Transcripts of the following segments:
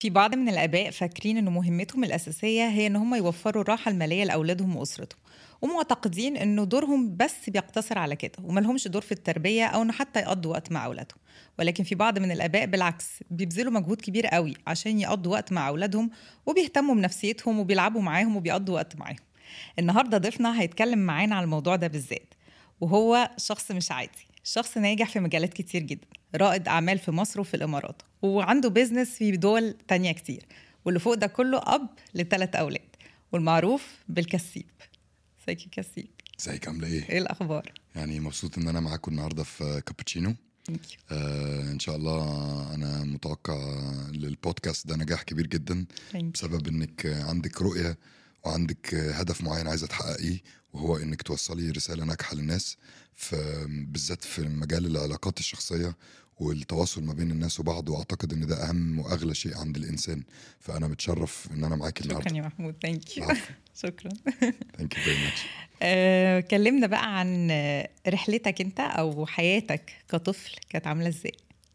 في بعض من الآباء فاكرين إن مهمتهم الأساسية هي إن هم يوفروا الراحة المالية لأولادهم وأسرتهم، ومعتقدين إنه دورهم بس بيقتصر على كده وملهمش دور في التربية أو إنه حتى يقضوا وقت مع أولادهم. ولكن في بعض من الآباء بالعكس بيبذلوا مجهود كبير قوي عشان يقضوا وقت مع أولادهم، وبيهتموا بنفسيتهم وبيلعبوا معاهم وبيقضوا وقت معاهم. النهاردة ضيفنا هيتكلم معانا على الموضوع ده بالذات، وهو شخص مش عادي، شخص ناجح في مجالات كتير جدا، رائد أعمال في مصر وفي الإمارات، وعنده بيزنس في دول تانية كتير، واللي فوق ده كله أب ل3 أولاد، والمعروف بالكسيب. ازيك يا كسيب؟ ازيك عامله ايه؟ ايه الأخبار؟ يعني مبسوط ان انا معاكم النهارده في كابتشينو. ان شاء الله. انا متوقع للبودكاست ده نجاح كبير جدا بسبب انك عندك رؤيه وعندك هدف معين عايزه تحققيه، وهو انك توصلي رساله ناجحه للناس، بالذات في مجال العلاقات الشخصيه والتواصل ما بين الناس وبعض. واعتقد ان ده اهم واغلى شيء عند الانسان، فانا متشرف ان انا معاكي النهارده. شكرا يا محمود. ثانك يو. شكرا. ثانك يو فيري ماتش. كلمنا بقى عن رحلتك انت او حياتك كطفل، كانت عامله ازاي؟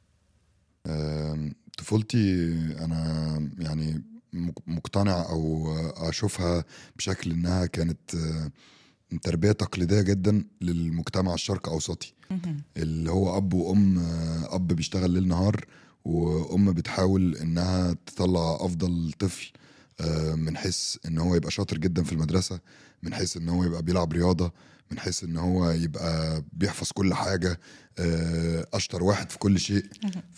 طفولتي انا يعني مقتنع او اشوفها بشكل انها كانت تربية تقليدية جدا للمجتمع الشرق اوسطي، اللي هو اب وام. اب بيشتغل ليل نهار، وام بتحاول انها تطلع افضل طفل، من حيث ان هو يبقى شاطر جدا في المدرسة، من حيث ان هو يبقى بيلعب رياضة، من حيث ان هو يبقى بيحفظ كل حاجة، اشطر واحد في كل شيء.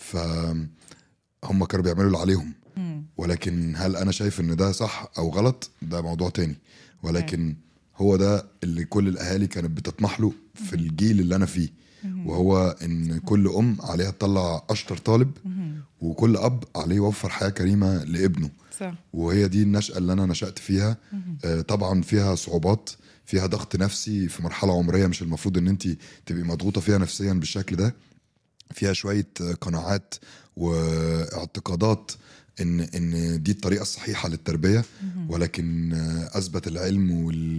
فهم كانوا بيعملوا اللي عليهم، ولكن هل انا شايف ان ده صح او غلط؟ ده موضوع تاني. ولكن هو ده اللي كل الاهالي كانت بتطمح له في الجيل اللي انا فيه، وهو ان كل ام عليها تطلع اشطر طالب، وكل اب عليه يوفر حياة كريمة لابنه. صح. وهي دي النشأة اللي انا نشأت فيها. طبعا فيها صعوبات، فيها ضغط نفسي في مرحلة عمرية مش المفروض ان انت تبقي مضغوطة فيها نفسيا بالشكل ده. فيها شوية قناعات واعتقادات ان دي الطريقة الصحيحة للتربية، ولكن اثبت العلم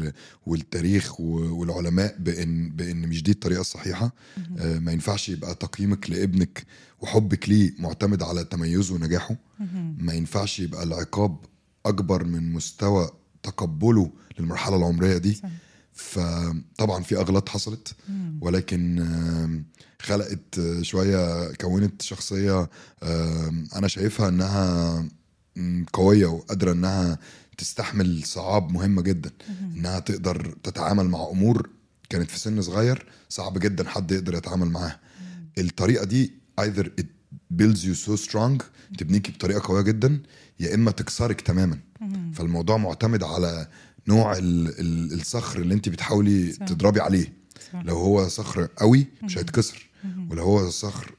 والتاريخ والعلماء بان مش دي الطريقة الصحيحة. ما ينفعش يبقى تقييمك لابنك وحبك ليه معتمد على تميزه ونجاحه. ما ينفعش يبقى العقاب اكبر من مستوى تقبله للمرحلة العمرية دي. فطبعا في اغلاط حصلت، ولكن خلقت شوية، كونت شخصية أنا شايفها أنها قوية وقادرة أنها تستحمل صعاب مهمة جدا، أنها تقدر تتعامل مع أمور كانت في سن صغير صعب جدا حد يقدر يتعامل معها. الطريقة دي either it builds you so strong، تبنيكي بطريقة قوية جدا، يا إما تكسرك تماما. فالموضوع معتمد على نوع الصخر اللي انت بتحاولي تضربي عليه. لو هو صخر قوي مش هيتكسر، ولو هو صخر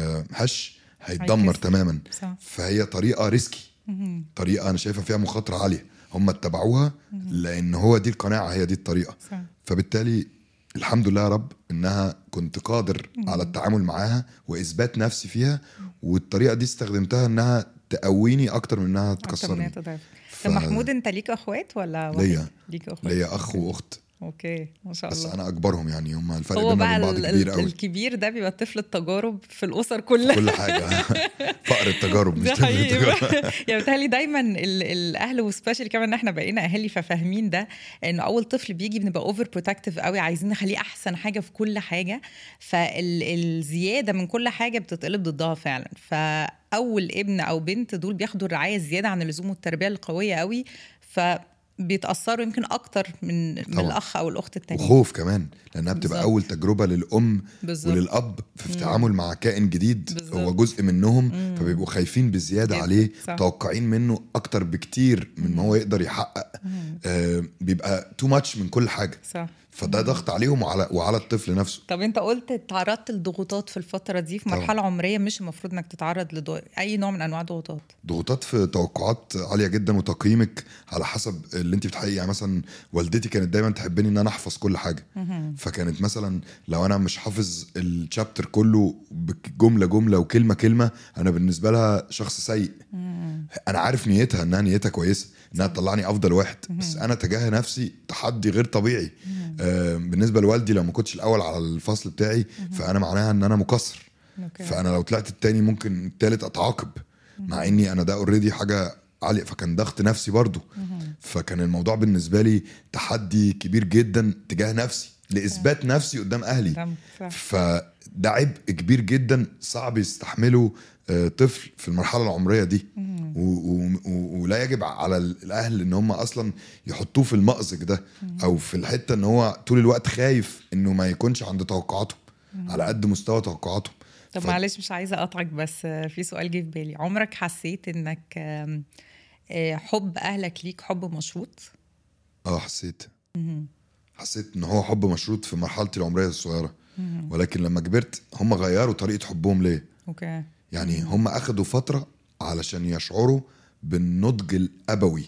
هش هيتدمر تماما. فهي طريقة ريسكي، طريقة أنا شايفها فيها مخاطرة عالية. هم اتبعوها لأن هو دي القناعة، هي دي الطريقة. فبالتالي الحمد لله يا رب إنها كنت قادر على التعامل معاها وإثبات نفسي فيها، والطريقة دي استخدمتها إنها تقويني أكتر من إنها تكسرني. محمود انت ليك اخوات ولا واحد؟ ليك اخوات؟ ليا اخ واخت. اوكي ما شاء الله. بس انا اكبرهم، يعني هم الفرق بيننا وبين بعض كبير قوي. الكبير ده بيبقى طفل التجارب في الاسر كلها، كل حاجه. فقر التجارب مش طفل التجارب. يعني بتهيألي دايما الاهل وسبيشالي كمان ان احنا بقينا اهالي ففاهمين ده، انه اول طفل بيجي بنبقى اوفر بروتكتيف قوي، عايزين نخليه احسن حاجه في كل حاجه، فالزياده من كل حاجه بتتقلب ضدها فعلا. فاول ابن او بنت دول بياخدوا الرعايه الزياده عن اللزوم والتربيه القويه قوي، بيتأثروا يمكن أكتر من الأخ أو الأخت التانية. وخوف كمان، لأنها بتبقى أول تجربة للأم وللأب في التعامل مع كائن جديد هو جزء منهم. فبيبقوا خايفين بزيادة عليه، توقعين منه أكتر بكتير من ما هو يقدر يحقق. بيبقى too much من كل حاجة. صح. فده ضغط عليهم وعلى الطفل نفسه. طب انت قلت تعرضت لضغوطات في الفترة دي في مرحلة عمرية مش المفروض انك تتعرض اي نوع من انواع ضغوطات في توقعات عالية جدا، وتقييمك على حسب اللي انت بتحققي. يعني مثلا والدتي كانت دايما تحبني ان انا احفظ كل حاجة. فكانت مثلا لو انا مش حافظ الشابتر كله بجملة جملة وكلمة كلمة، انا بالنسبة لها شخص سيء. انا عارف نيتها انها نيتها كويسة، انها تطلعني افضل واحد، بس انا تجاه نفسي تحدي غير طبيعي. بالنسبة لوالدي لو ما كنتش الاول على الفصل بتاعي فانا معناها ان انا مقصر. فانا لو طلعت التاني ممكن التالت اتعاقب. مع اني انا ده اوريدي حاجه عاليه، فكان ضغط نفسي برضو. فكان الموضوع بالنسبه لي تحدي كبير جدا تجاه نفسي لاثبات نفسي قدام اهلي. فده عبء كبير جدا صعب يستحمله طفل في المرحله العمريه دي. ولا يجب على الاهل ان هم اصلا يحطوه في المأزق ده او في الحته ان هو طول الوقت خايف انه ما يكونش عند توقعاتهم على قد مستوى توقعاتهم. طب معلش مش عايزه اقطعك، بس في سؤال جه في بالي. عمرك حسيت انك حب اهلك ليك حب مشروط؟ حسيت ان هو حب مشروط في مرحلتي العمريه الصغيره، ولكن لما كبرت هم غيروا طريقه حبهم ليه. اوكي. يعني هم اخدوا فتره علشان يشعروا بالنضج الابوي.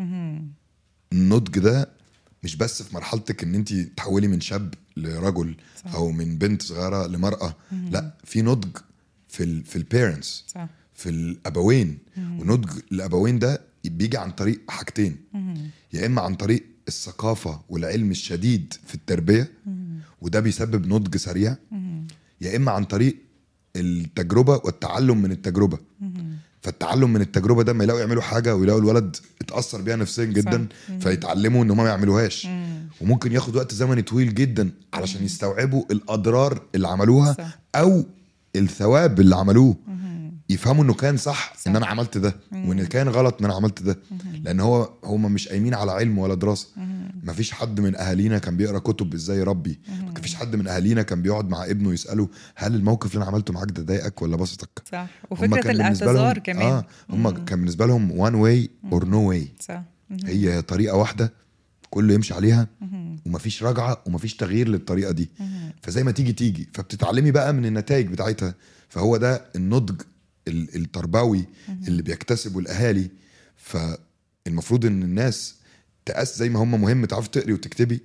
النضج ده مش بس في مرحلتك ان انت تحولي من شاب لرجل صح. او من بنت صغيره لمراه. لا، في نضج في البيرنتس، في الابوين. ونضج الابوين ده بيجي عن طريق حاجتين. يا اما عن طريق الثقافه والعلم الشديد في التربيه، وده بيسبب نضج سريع. يا اما عن طريق التجربه والتعلم من التجربه. فالتعلم من التجربه ده ما يلاقوا يعملوا حاجه ويلاقوا الولد اتاثر بيها نفسيا جدا فيتعلموا ان هم ما يعملوهاش. وممكن ياخد وقت زمني طويل جدا علشان يستوعبوا الاضرار اللي عملوها او الثواب اللي عملوه. يفهموا انه كان صح ان انا عملت ده، وان كان غلط ان انا عملت ده. لان هم مش قايمين على علم ولا دراسه. ما فيش حد من اهالينا كان بيقرا كتب ازاي يربي. ما فيش حد من اهالينا كان بيقعد مع ابنه يساله هل الموقف اللي انا عملته معاك ده ضايقك ولا بسطك. صح. وفكره الاعتذار كمان. هم كان بالنسبه لهم one way or no way. صح. هي طريقه واحده كله يمشي عليها، ومفيش رجعه ومفيش تغيير للطريقه دي. فزي ما تيجي فبتتعلمي بقى من النتائج بتاعتها. فهو ده النضج التربوي اللي بيكتسبوا الاهالي. فالمفروض ان الناس تقاس زي ما هم مهم تعرفي تقري وتكتبي،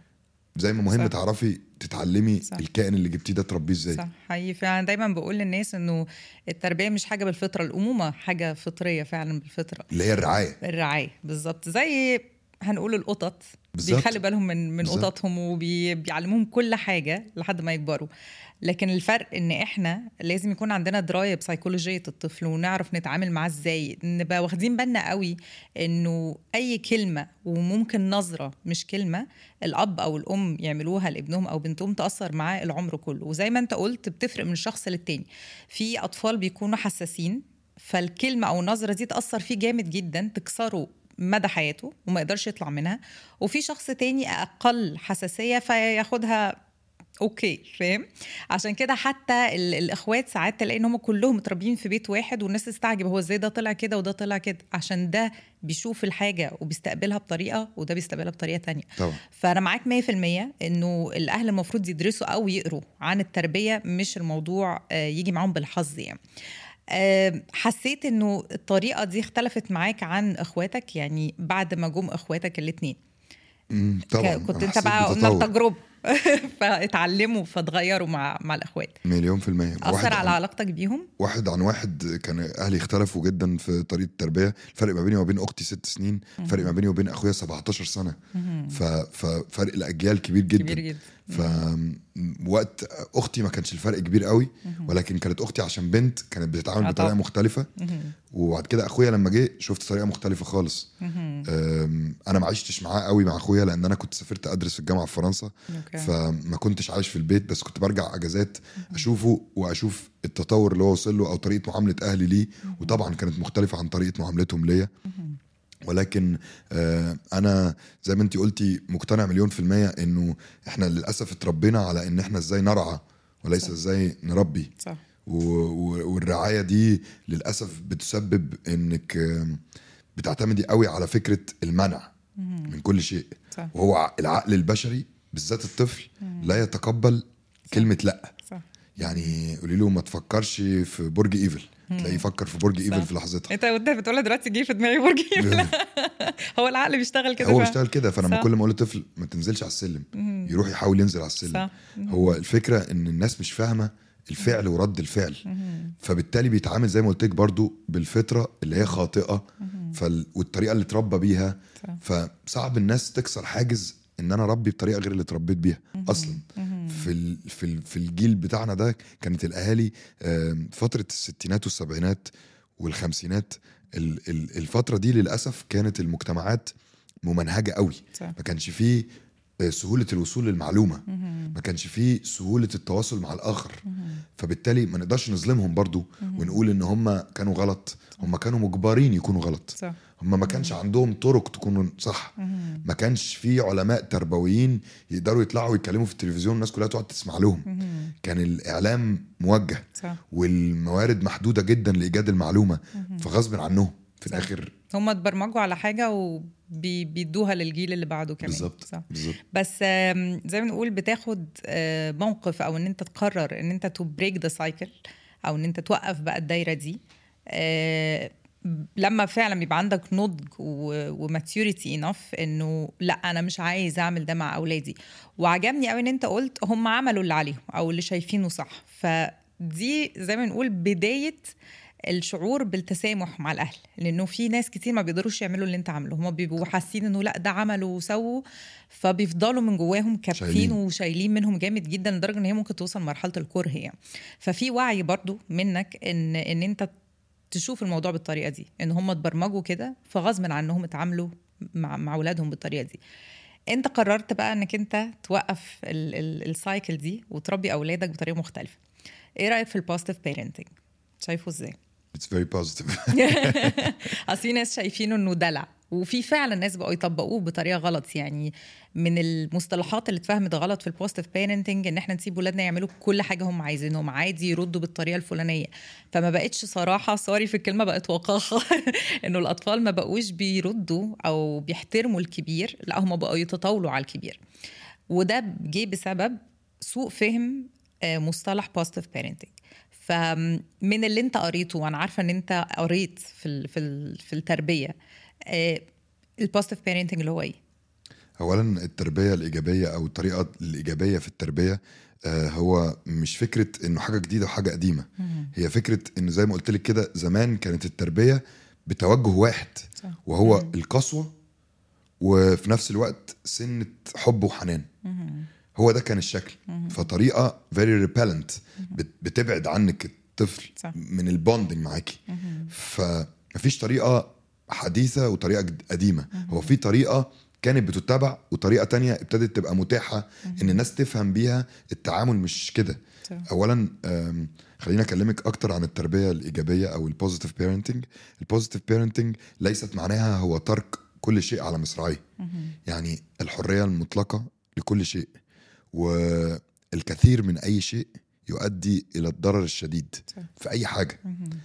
زي ما مهم تعرفي تتعلمي الكائن اللي جبتيه ده تربيه ازاي. صح حقيقي. فعلا دايما بقول للناس انه التربيه مش حاجه بالفطره، الامومه حاجه فطريه فعلا بالفطره، اللي هي الرعايه بالظبط. زي هنقول القطط بيخلي بالهم من قططهم وبيعلموهم كل حاجه لحد ما يكبروا. لكن الفرق ان احنا لازم يكون عندنا درايه بسيكولوجيه الطفل ونعرف نتعامل معاه ازاي. نبقى واخدين بالنا قوي انه اي كلمه وممكن نظره مش كلمه الاب او الام يعملوها لابنهم او بنتهم تاثر معاه العمر كله. وزي ما انت قلت بتفرق من شخص للتاني. في اطفال بيكونوا حساسين، فالكلمه او النظره دي تاثر فيه جامد جدا تكسره مدى حياته وما يقدرش يطلع منها. وفي شخص تاني اقل حساسيه فياخدها اوكي، فاهم؟ عشان كده حتى الاخوات ساعات تلاقي ان هم كلهم متربيين في بيت واحد والناس تستعجب هو ازاي ده طلع كده وده طلع كده، عشان ده بيشوف الحاجه وبيستقبلها بطريقه وده بيستقبلها بطريقه تانية. طبعا. فانا معاك 100% انه الاهل المفروض يدرسوا او يقروا عن التربيه، مش الموضوع يجي معاهم بالحظ يعني. حسيت انه الطريقه دي اختلفت معاك عن اخواتك يعني بعد ما جم اخواتك الاثنين؟ طبعا. كنت انت بقى قلنا التجربه فاتعلموا فتغيروا مع الاخوات 100% اثر على علاقتك بيهم؟ واحد عن واحد. كان اهلي اختلفوا جدا في طريقه التربيه. الفرق ما بيني وبين اختي 6 سنين، فرق ما بيني وبين اخويا 17 سنه. ففرق الاجيال كبير جدا. فوقت اختي ما كانش الفرق كبير قوي، ولكن كانت اختي عشان بنت كانت بتتعامل بطريقه مختلفه. وبعد كده اخويا لما جه شفت طريقه مختلفه خالص. انا ما عشتش معاه قوي مع اخويا لان انا كنت سافرت ادرس في الجامعه في فرنسا. فما كنتش عايش في البيت، بس كنت برجع اجازات اشوفه واشوف التطور اللي هو وصل له او طريقه معامله اهلي ليه. وطبعا كانت مختلفه عن طريقه معاملتهم ليا. ولكن انا زي ما انتي قلتي مقتنع 1,000,000% انه احنا للاسف اتربينا على ان احنا ازاي نرعى وليس ازاي نربي. صح. والرعاية دي للاسف بتسبب انك بتعتمدي قوي على فكرة المنع من كل شيء. صح. وهو العقل البشري بالذات الطفل لا يتقبل كلمة لا. صح. يعني قولي له ما تفكرش في برج ايفل تلاقيه يفكر في برج ايفل في لحظتها. انت بتقولها دلوقتي جه في دماغي برج ايفل. هو العقل بيشتغل كده. هو بيشتغل كده. فانا كل ما اقول لطفل ما تنزلش على السلم يروح يحاول ينزل على السلم. هو الفكره ان الناس مش فاهمه الفعل ورد الفعل. فبالتالي بيتعامل زي ما قلت لك برضو بالفطره اللي هي خاطئه والطريقه اللي اتربى بيها. فصعب الناس تكسر حاجز ان انا ربي بطريقه غير اللي اتربيت بيها اصلا. في الجيل بتاعنا ده كانت الاهالي فتره الستينات والسبعينات والخمسينات. الفترة دي للأسف كانت المجتمعات ممنهجة قوي. ما كانش فيه سهولة الوصول للمعلومة، ما كانش فيه سهولة التواصل مع الآخر، فبالتالي ما نقدرش نظلمهم برضو ونقول إن هم كانوا غلط. هم كانوا مجبرين يكونوا غلط. هم ما كانش عندهم طرق تكون صح. ما كانش فيه علماء تربويين يقدروا يطلعوا يتكلموا في التلفزيون الناس كلها تقعد تسمع لهم. كان الإعلام موجه والموارد محدودة جدا لإيجاد المعلومة، فغصب عنهم في الآخر هم اتبرمجوا على حاجة وبيدوها للجيل اللي بعده كمان. بالظبط. بس زي ما نقول بتاخد موقف او ان انت تقرر ان انت تو بريك ذا سايكل او ان انت توقف بقى الدايرة دي لما فعلا بيبقى عندك نضج وماتيوريتي انف انه لا انا مش عايز اعمل ده مع اولادي. وعجبني قوي ان انت قلت هم عملوا اللي عليهم او اللي شايفينه صح. فدي زي ما نقول بداية الشعور بالتسامح مع الأهل، لأنه في ناس كتير ما بيقدروش يعملوا اللي انت عمله. هم بيبقوا حاسين انه لا ده عملوا وسووا، فبيفضلوا من جواهم كابتين وشايلين منهم جامد جدا لدرجة ان هي ممكن توصل مرحلة الكره يعني. ففي وعي برضو منك ان انت تشوف الموضوع بالطريقة دي، ان هم اتبرمجوا كده فغصب عنهم اتعاملوا مع أولادهم بالطريقة دي. انت قررت بقى انك انت توقف السايكل دي وتربي أولادك بطريقة مختلفة. ايه رأيك في البوزيتيف بيرنتنج؟ شايفه ازاي؟ It's very positive. أصل ناس شايفينه إنه دلع، وفي فعلا ناس بقوا يطبقوه بطريقة غلط. يعني من المصطلحات اللي اتفهمت غلط في البوزيتيف بيرنتنج إن إحنا نسيب ولادنا يعملوا كل حاجة هم عايزينهم، عادي يردوا بالطريقة الفلانية. فما بقتش صراحة سوري في الكلمة، بقت وقاحة إنه الأطفال ما بقوش بيردوا أو بيحترموا الكبير، لا هم بقوا يتطاولوا على الكبير. وده جه بسبب سوء فهم مصطلح بوزيتيف بيرنتنج. فمن اللي انت قريته، وانا عارفه ان انت قريت في التربيه، البوزيتيف بيرنتنج اللي هو ايه؟ اولا التربيه الايجابيه او الطريقه الايجابيه في التربيه هو مش فكره انه حاجه جديده وحاجه قديمه. هي فكره انه زي ما قلت لك كده، زمان كانت التربيه بتوجه واحد وهو القسوه، وفي نفس الوقت سنه حب وحنان. هو ده كان الشكل. فطريقة very repellent بتبعد عنك الطفل من البوندنج معاكي. فمفيش طريقة حديثة وطريقة قديمة. هو في طريقة كانت بتتبع وطريقة تانية ابتدت تبقى متاحة ان الناس تفهم بيها التعامل مش كده. اولا خلينا اكلمك اكتر عن التربية الايجابية او البوزيتيف بيرنتنج. البوزيتيف بيرنتنج ليست معناها هو ترك كل شيء على مصراعيه. يعني الحرية المطلقة لكل شيء، والكثير من أي شيء يؤدي إلى الضرر الشديد في أي حاجة.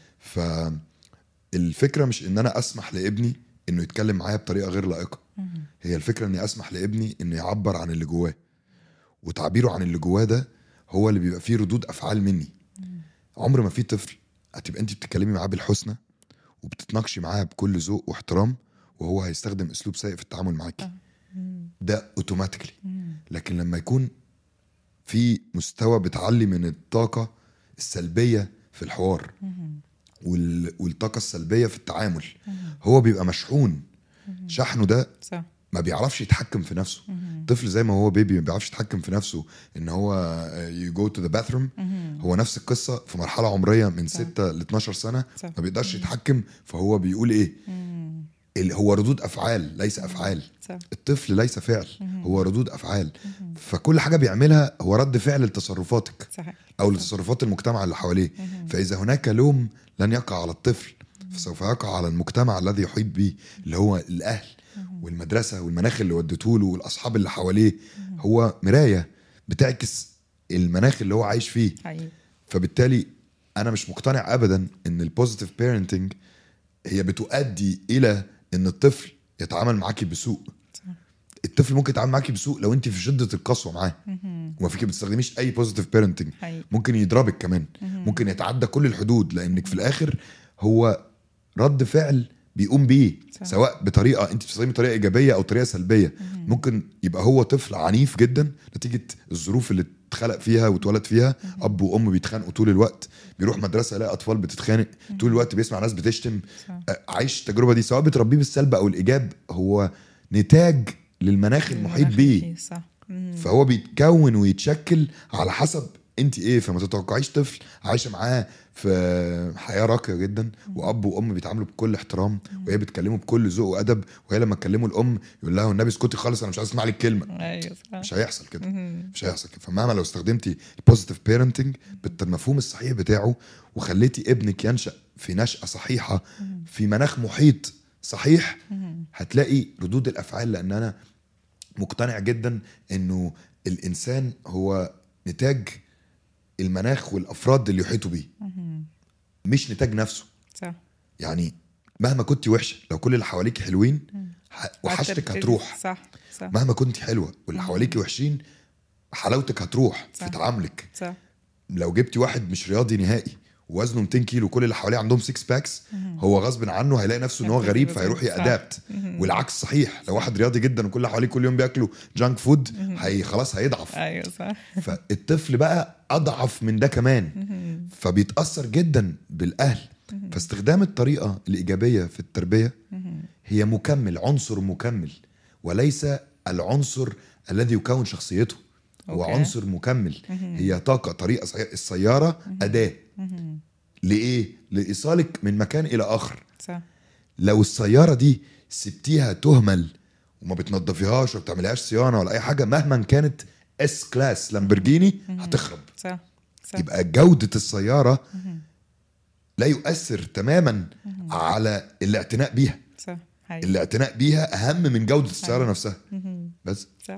فالفكرة مش إن أنا أسمح لابني إنه يتكلم معايا بطريقة غير لائقة. هي الفكرة إني أسمح لابني إنه يعبر عن اللي جواه، وتعبيره عن اللي جواه ده هو اللي بيبقى فيه ردود أفعال مني. عمر ما في طفل هتبقى أنت بتتكلمي معاه بالحسنى وبتتناقشي معاه بكل ذوق واحترام وهو هيستخدم أسلوب سيء في التعامل معاكي. ده اوتوماتيكلي. لكن لما يكون في مستوى بتعلي من الطاقة السلبية في الحوار والطاقة السلبية في التعامل، هو بيبقى مشحون. شحنه ده ما بيعرفش يتحكم في نفسه. طفل زي ما هو بيبي ما بيعرفش يتحكم في نفسه ان هو you go to the bathroom. هو نفس القصة في مرحلة عمرية من 6 ل 12 سنة ما بيقدرش يتحكم. فهو بيقول ايه؟ هو ردود أفعال ليس أفعال. الطفل ليس فعل، هو ردود أفعال. فكل حاجة بيعملها هو رد فعل لتصرفاتك أو لتصرفات المجتمع اللي حواليه. فإذا هناك لوم لن يقع على الطفل، فسوف يقع على المجتمع الذي يحيط به، اللي هو الأهل والمدرسة والمناخ اللي ودتوله والأصحاب اللي حواليه. هو مراية بتعكس المناخ اللي هو عايش فيه. فبالتالي أنا مش مقتنع أبدا إن البوزيتيف بيرنتنج هي بتؤدي إلى ان الطفل يتعامل معاكي بسوء. الطفل ممكن يتعامل معاكي بسوء لو انت في شدة القسوة معاه وما فيك بتستخدميش اي بوزيتيف بيرنتنج. ممكن يضربك كمان، ممكن يتعدى كل الحدود، لانك في الاخر هو رد فعل بيقوم بيه، سواء بطريقة انت بتستخدمي طريقة ايجابية او طريقة سلبية. ممكن يبقى هو طفل عنيف جدا نتيجة الظروف اللي اتخلق فيها واتولد فيها. اب وام بيتخانقوا طول الوقت، بيروح مدرسة يلاقي اطفال بتتخانق طول الوقت، بيسمع ناس بتشتم. عايش التجربة دي سواء بتربيه بالسلب او الايجاب، هو نتاج للمناخ المحيط بيه. فهو بيتكون ويتشكل على حسب انت ايه. فما تتوقعيش طفل عايشه معاه في حياه راقيه جدا واب وام بيتعاملوا بكل احترام وهي بتكلمه بكل ذوق وادب، وهي لما تكلمه الام يقول لها النبي اسكتي خالص انا مش عايز اسمع لك كلمه. ايوه صح. مش هيحصل كده، مش هيحصل كده. فمهما لو استخدمتي البوزيتيف بيرنتنج بالمفهوم الصحيح بتاعه وخليتي ابنك ينشأ في نشأة صحيحة في مناخ محيط صحيح، هتلاقي ردود الافعال. لان انا مقتنع جدا انه الانسان هو نتاج المناخ والافراد اللي يحيطوا بيه، مش نتاج نفسه. صح. يعني مهما كنت وحشه لو كل اللي حواليك حلوين وحشتك هتروح. صح. صح. مهما كنت حلوه واللي حواليك وحشين حلاوتك هتروح صح. في تعاملك. صح. لو جبتي واحد مش رياضي نهائي ووزنه 200 كيلو وكل اللي حواليه عندهم 6 باكس، هو غصب عنه هيلاقي نفسه ان هو غريب فهيروح يأدابت. والعكس صحيح، لو واحد رياضي جدا وكل اللي حواليه كل يوم بياكلوا جانك فود خلاص هيضعف. ايوه صح. فالطفل بقى اضعف من ده كمان، فبيتأثر جدا بالاهل. فاستخدام الطريقة الإيجابية في التربية هي مكمل، عنصر مكمل، وليس العنصر الذي يكون شخصيته. هو عنصر مكمل، هي طاقة، طريقة صحيحة. السيارة أداة لإيه؟ لإيصالك من مكان إلى آخر. صح. لو السيارة دي سبتيها تهمل وما بتنظفيهاش وبتعملهاش صيانة ولا أي حاجة، مهما كانت اس كلاس لامبرجيني هتخرب. صح. صح. يبقى جودة السيارة لا يؤثر تماما على الاعتناء بيها. صح. الاعتناء بيها أهم من جودة السيارة نفسها. بس صح.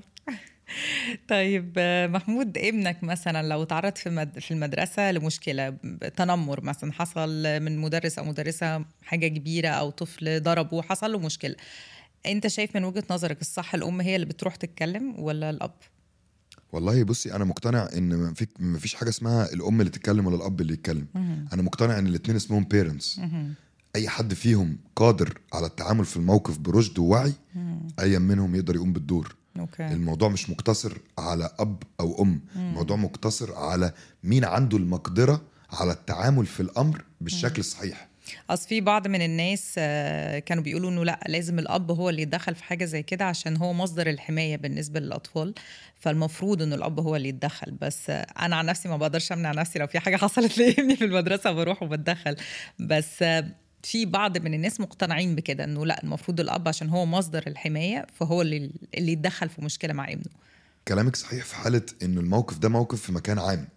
طيب محمود، ابنك مثلا لو تعرض في المدرسة لمشكلة تنمر مثلا، حصل من مدرس أو مدرسة حاجة كبيرة أو طفل ضربه حصل له مشكلة، أنت شايف من وجهة نظرك الصح الأم هي اللي بتروح تتكلم ولا الأب؟ والله بصي، أنا مقتنع إن مفيش حاجة اسمها الأم اللي تتكلم ولا الأب اللي يتكلم. أنا مقتنع إن الاتنين اسمهم parents. أي حد فيهم قادر على التعامل في الموقف برشد ووعي، أي منهم يقدر يقوم بالدور. أوكي. الموضوع مش مقتصر على أب أو أم، الموضوع مقتصر على مين عنده المقدرة على التعامل في الأمر بالشكل الصحيح. أصل في بعض من الناس كانوا بيقولوا إنه لأ، لازم الأب هو اللي يتدخل في حاجة زي كده عشان هو مصدر الحماية بالنسبة للأطفال، فالمفروض إنه الأب هو اللي يتدخل. بس أنا عن نفسي ما بقدرش أمنع نفسي، لو في حاجة حصلت لابني في المدرسة بروح وبتدخل. بس في بعض من الناس مقتنعين بكده إنه لأ، المفروض الأب عشان هو مصدر الحماية فهو اللي يتدخل في مشكلة مع ابنه. كلامك صحيح في حالة إنه الموقف ده موقف في مكان عام.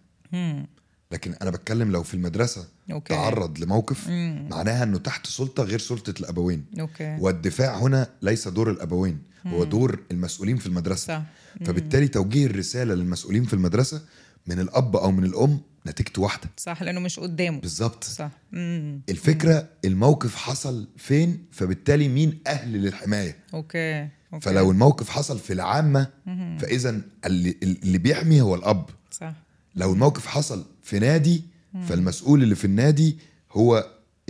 لكن أنا بتكلم لو في المدرسة تعرض لموقف، معناها أنه تحت سلطة غير سلطة الأبوين. والدفاع هنا ليس دور الأبوين، هو دور المسؤولين في المدرسة. صح. فبالتالي توجيه الرسالة للمسؤولين في المدرسة من الأب أو من الأم نتيجته واحدة. صح، لأنه مش قدامه. بالظبط. صح. الفكرة الموقف حصل فين، فبالتالي مين أهل للحماية. أوكي. فلو الموقف حصل في العامة فإذن اللي بيحمي هو الأب. صح. لو الموقف حصل في نادي فالمسؤول اللي في النادي هو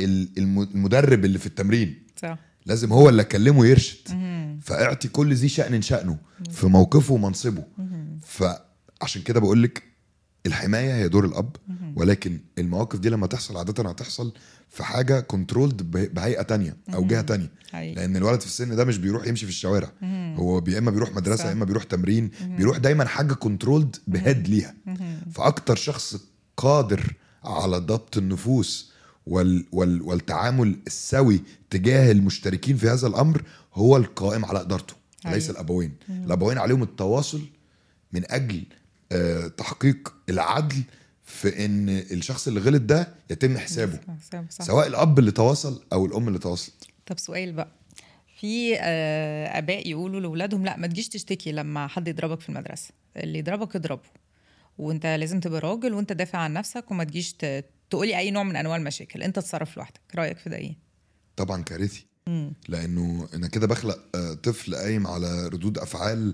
المدرب اللي في التمرين. صح. لازم هو اللي أكلمه يرشد. فاعطي كل ذي شأن شأنه في موقفه ومنصبه. فعشان كده بقولك الحماية هي دور الأب، ولكن المواقف دي لما تحصل عادة هتحصل في حاجة كنترولد بهيئة تانية أو جهة تانية. لأن الولد في السن ده مش بيروح يمشي في الشوارع، هو إما بيروح مدرسة إما بيروح تمرين، بيروح دايما حاجة كنترولد بهد ليها. فأكتر شخص قادر على ضبط النفوس والتعامل السوي تجاه المشتركين في هذا الأمر هو القائم على إدارته، ليس الأبوين. الأبوين عليهم التواصل من أجل تحقيق العدل في ان الشخص اللي غلط ده يتم حسابه. صح. سواء الاب اللي تواصل او الام اللي تواصلت. طب سؤال بقى، في اباء يقولوا لاولادهم لا ما تجيش تشتكي لما حد يضربك في المدرسه، اللي يضربك اضربه، وانت لازم تبقى راجل وانت دافع عن نفسك وما تجيش تقولي اي نوع من انواع المشاكل، انت تتصرف لوحدك. رايك في ده ايه؟ طبعا كارثي. لانه انا كده بخلق طفل قايم على ردود افعال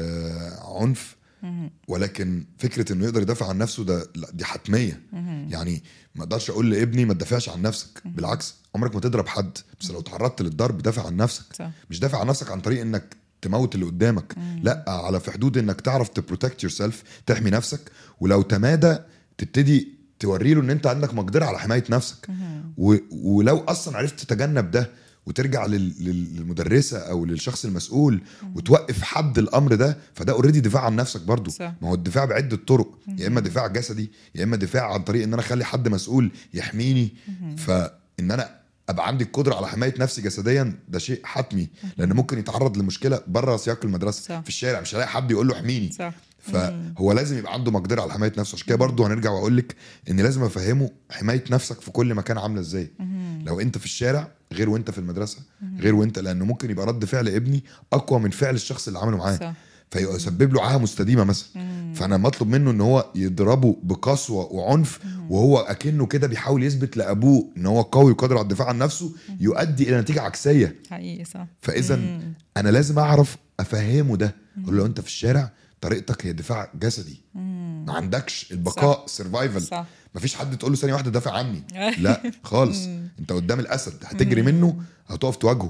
عنف. ولكن فكرة انه يقدر يدافع عن نفسه ده دي حتمية. يعني ما اقدرش اقول لابني ما تدافعش عن نفسك. بالعكس، عمرك ما تضرب حد، بس لو تعرضت للضرب دافع عن نفسك. صح. مش دافع عن نفسك عن طريق انك تموت اللي قدامك، لا، على في حدود انك تعرف تبروتكت يور سيلف، تحمي نفسك. ولو تمادى تبتدي توريله ان انت عندك مقدرة على حماية نفسك. ولو اصلا عرفت تتجنب ده وترجع للمدرسه او للشخص المسؤول وتوقف حد الامر ده، فده اوريدي دفاع عن نفسك برضو. صح. ما هو الدفاع بعده طرق، يا اما دفاع جسدي، يا اما دفاع عن طريق ان انا اخلي حد مسؤول يحميني. فان انا ابقى عندي القدره على حمايه نفسي جسديا ده شيء حتمي، لان ممكن يتعرض لمشكله بره سياق المدرسه. صح. في الشارع مش هلاقي حد يقول له احميني. صح. فهو لازم يبقى عنده مقدره على حمايه نفسه. عشان كده برضه هنرجع واقول لك ان لازم افهمه حمايه نفسك في كل مكان عامله ازاي. لو انت في الشارع غير وانت في المدرسه غير وانت، لانه ممكن يبقى رد فعل ابني اقوى من فعل الشخص اللي عمله معاه، صح. فيسبب له عاهه مستديمه مثلا. فانا مطلوب منه ان هو يضربه بقسوه وعنف وهو اكنه كده بيحاول يثبت لابوه ان هو قوي وقادر على الدفاع عن نفسه، يؤدي الى نتيجه عكسيه حقيقي. صح. فاذا انا لازم اعرف افهمه ده. اقول له انت في الشارع طريقتك هي دفاع جسدي، ما عندكش البقاء سرفايفل. مفيش حد تقول له ثانيه واحده دافع عني، لا خالص. انت قدام الاسد هتجري منه، هتقف تواجهه.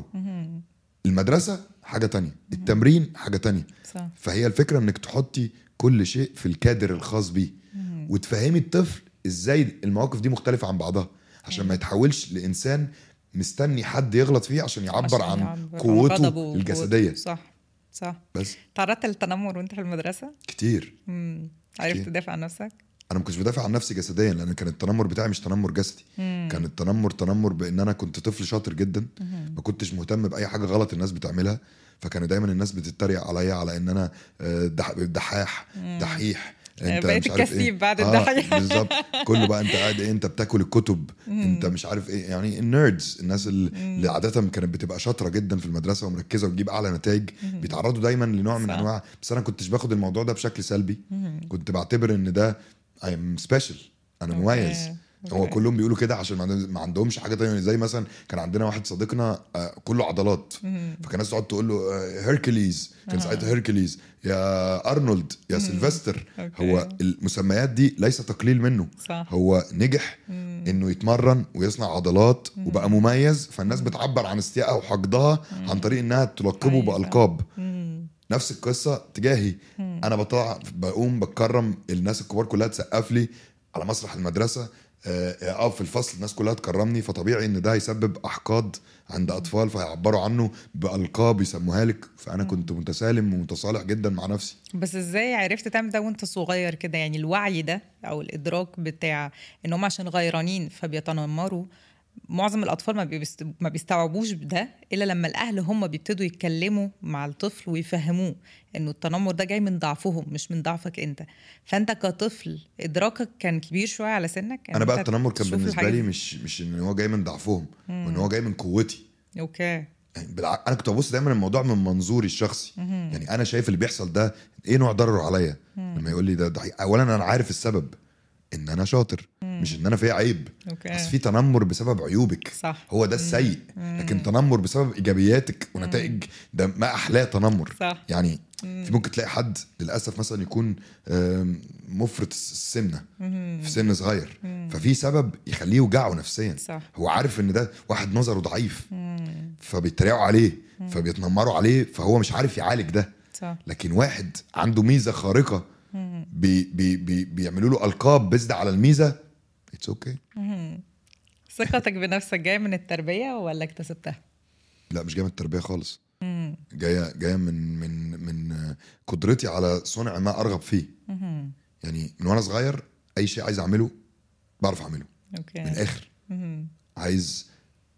المدرسه حاجه تانية، التمرين حاجه تانية. صح. فهي الفكره انك تحطي كل شيء في الكادر الخاص بيه، وتفهمي الطفل ازاي المواقف دي مختلفه عن بعضها، عشان ما يتحولش لانسان مستني حد يغلط فيه عشان يعبر عن قوته الجسديه. صح. صح. بس تعرضت للتنمر وانت في المدرسه كتير. عرفت تدافع عن نفسك؟ انا ما كنتش بدافع عن نفسي جسديا، لان كان التنمر بتاعي مش تنمر جسدي. كان التنمر بان انا كنت طفل شاطر جدا، ما كنتش مهتم باي حاجه غلط الناس بتعملها. فكانوا دايما الناس بتتريق عليا على ان انا دحاح دحيح، انت بقيت مش عارف الكسيب ايه. بعد الدحيح. بالظبط. كله بقى انت قاعد ايه، انت بتاكل الكتب، انت مش عارف ايه. يعني النيردز، الناس اللي عاده كانت بتبقى شاطره جدا في المدرسه ومركزه وتجيب اعلى نتائج، بيتعرضوا دايما لنوع من انواع. بس انا كنتش باخد الموضوع ده بشكل سلبي. كنت بعتبر ان ده I'm special، انا مميز. هو كلهم بيقولوا كده عشان ما عندهمش حاجه تانية. زي مثلا كان عندنا واحد صديقنا كله عضلات، فكان الناس تقعد تقول له هيركليز، كان ساعتها هيركليز، يا ارنولد، يا سيلفستر. هو المسميات دي ليس تقليل منه. صح. هو نجح انه يتمرن ويصنع عضلات وبقى مميز، فالناس بتعبر عن استيائها وحقدها عن طريق انها تلقبه بالقاب. نفس القصه تجاهي. انا بقوم بكرم الناس الكبار كلها تسقف لي على مسرح المدرسه، في الفصل الناس كلها تكرمني. فطبيعي ان ده هيسبب احقاد عند اطفال، فهيعبروا عنه بالقاب يسموها لك. فانا كنت متسالم ومتصالح جدا مع نفسي. بس ازاي عرفت تعمل ده وانت صغير كده؟ يعني الوعي ده او الادراك بتاع ان هم عشان غيرانين فبيتنمروا، معظم الأطفال ما بيستوعبوش ده إلا لما الأهل هم بيبتدوا يتكلموا مع الطفل ويفهموه إنه التنمر ده جاي من ضعفهم مش من ضعفك أنت. فأنت كطفل إدراكك كان كبير شوية على سنك. أنا بقى التنمر كان بالنسبة لي مش إن هو جاي من ضعفهم، وإن هو جاي من قوتي. أوكي. يعني أنا كنت ببص دايما الموضوع من منظوري الشخصي. يعني أنا شايف اللي بيحصل ده إيه نوع ضرره عليا. لما يقول لي ده أولا أنا عارف السبب ان انا شاطر، مش ان انا فيه عيب. بس في تنمر بسبب عيوبك. صح. هو ده السيء. لكن تنمر بسبب ايجابياتك ونتائج ده ما احلاه تنمر. صح. يعني في ممكن تلاقي حد للاسف مثلا يكون مفرط السمنه في سن صغير، ففي سبب يخليه يوجعه نفسيا. صح. هو عارف ان ده واحد نظره ضعيف، فبيتريقوا عليه، فبيتنمروا عليه، فهو مش عارف يعالج ده. صح. لكن واحد عنده ميزه خارقه بيعملوا له ألقاب بزد على الميزة. It's okay. ثقتك بنفسك جاية من التربية ولا اكتسبتها؟ لا مش جاية من التربية خالص. جاية من قدرتي على صنع ما أرغب فيه. يعني من وأنا صغير أي شيء عايز أعمله بعرف أعمله. أوكي. من الآخر. عايز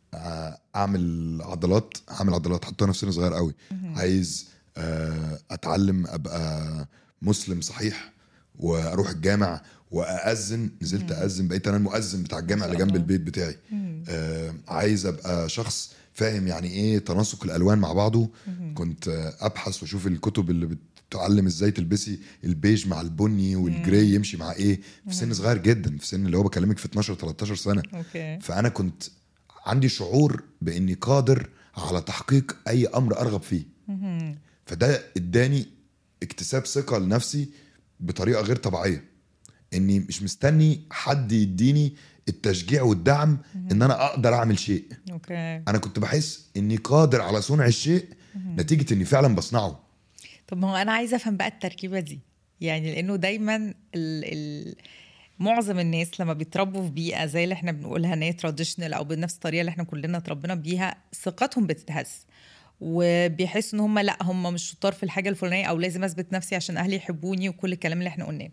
أعمل عضلات حتى أنا في سن صغير قوي. عايز أتعلم أبقى مسلم صحيح واروح الجامع واذن. نزلت اذن، بقيت انا المؤذن بتاع الجامع اللي جنب البيت بتاعي. عايز ابقى شخص فاهم يعني ايه تناسق الالوان مع بعضه. كنت ابحث واشوف الكتب اللي بتعلم ازاي تلبسي البيج مع البني والجراي يمشي مع ايه في سن صغير جدا، في سن اللي هو بكلمك في 12 13 سنه. فانا كنت عندي شعور باني قادر على تحقيق اي امر ارغب فيه. فده اداني اكتساب ثقة لنفسي بطريقة غير طبيعية، اني مش مستني حد يديني التشجيع والدعم ان انا اقدر اعمل شيء. أوكي. انا كنت بحس اني قادر على صنع الشيء نتيجة اني فعلا بصنعه. طب ما هو انا عايزة افهم بقى التركيبة دي، يعني لانه دايما معظم الناس لما بيتربوا في بيئة زي اللي احنا بنقولها ان هي تراديشنال او بنفس الطريقة اللي احنا كلنا اتربينا بيها، ثقتهم بتتهز وبيحسوا ان هم لا، هم مش شطار في الحاجة الفلانية، او لازم اثبت نفسي عشان اهلي يحبوني، وكل الكلام اللي احنا قلناه.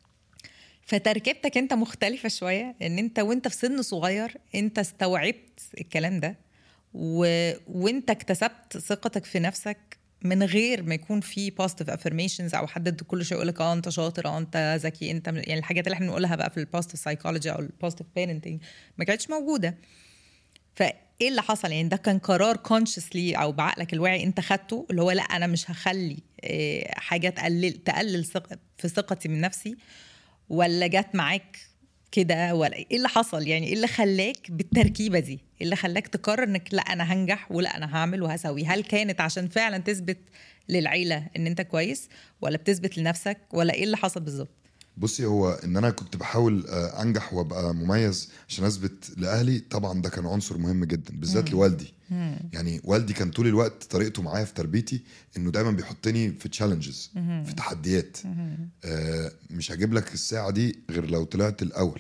فتركيبتك انت مختلفة شوية، ان انت وانت في سن صغير انت استوعبت الكلام ده وانت اكتسبت ثقتك في نفسك من غير ما يكون في positive affirmations او حد كل شيء يقولك انت شاطر، انت ذكي، انت يعني الحاجات اللي احنا بنقولها بقى في البوزيتيف سايكولوجي او البوزيتيف بيرنتنج ما كانتش موجودة. فايه اللي حصل؟ يعني ده كان قرار consciously او بعقلك الواعي انت خدته، اللي هو لا انا مش هخلي حاجة تقلل في ثقتي من نفسي، ولا جات معاك كده، ولا ايه اللي حصل؟ يعني ايه اللي خلاك بالتركيبه دي؟ ايه اللي خلاك تقرر انك لا انا هنجح ولا انا هعمل وهسوي؟ هل كانت عشان فعلا تثبت للعيله ان انت كويس، ولا بتثبت لنفسك، ولا ايه اللي حصل بالظبط؟ بصي، هو ان انا كنت بحاول انجح وابقى مميز عشان اثبت لاهلي، طبعا ده كان عنصر مهم جدا بالذات لوالدي. يعني والدي كان طول الوقت طريقته معايا في تربيتي انه دايما بيحطني في تشالنجز، في تحديات. مش هجيب لك الساعه دي غير لو طلعت الاول،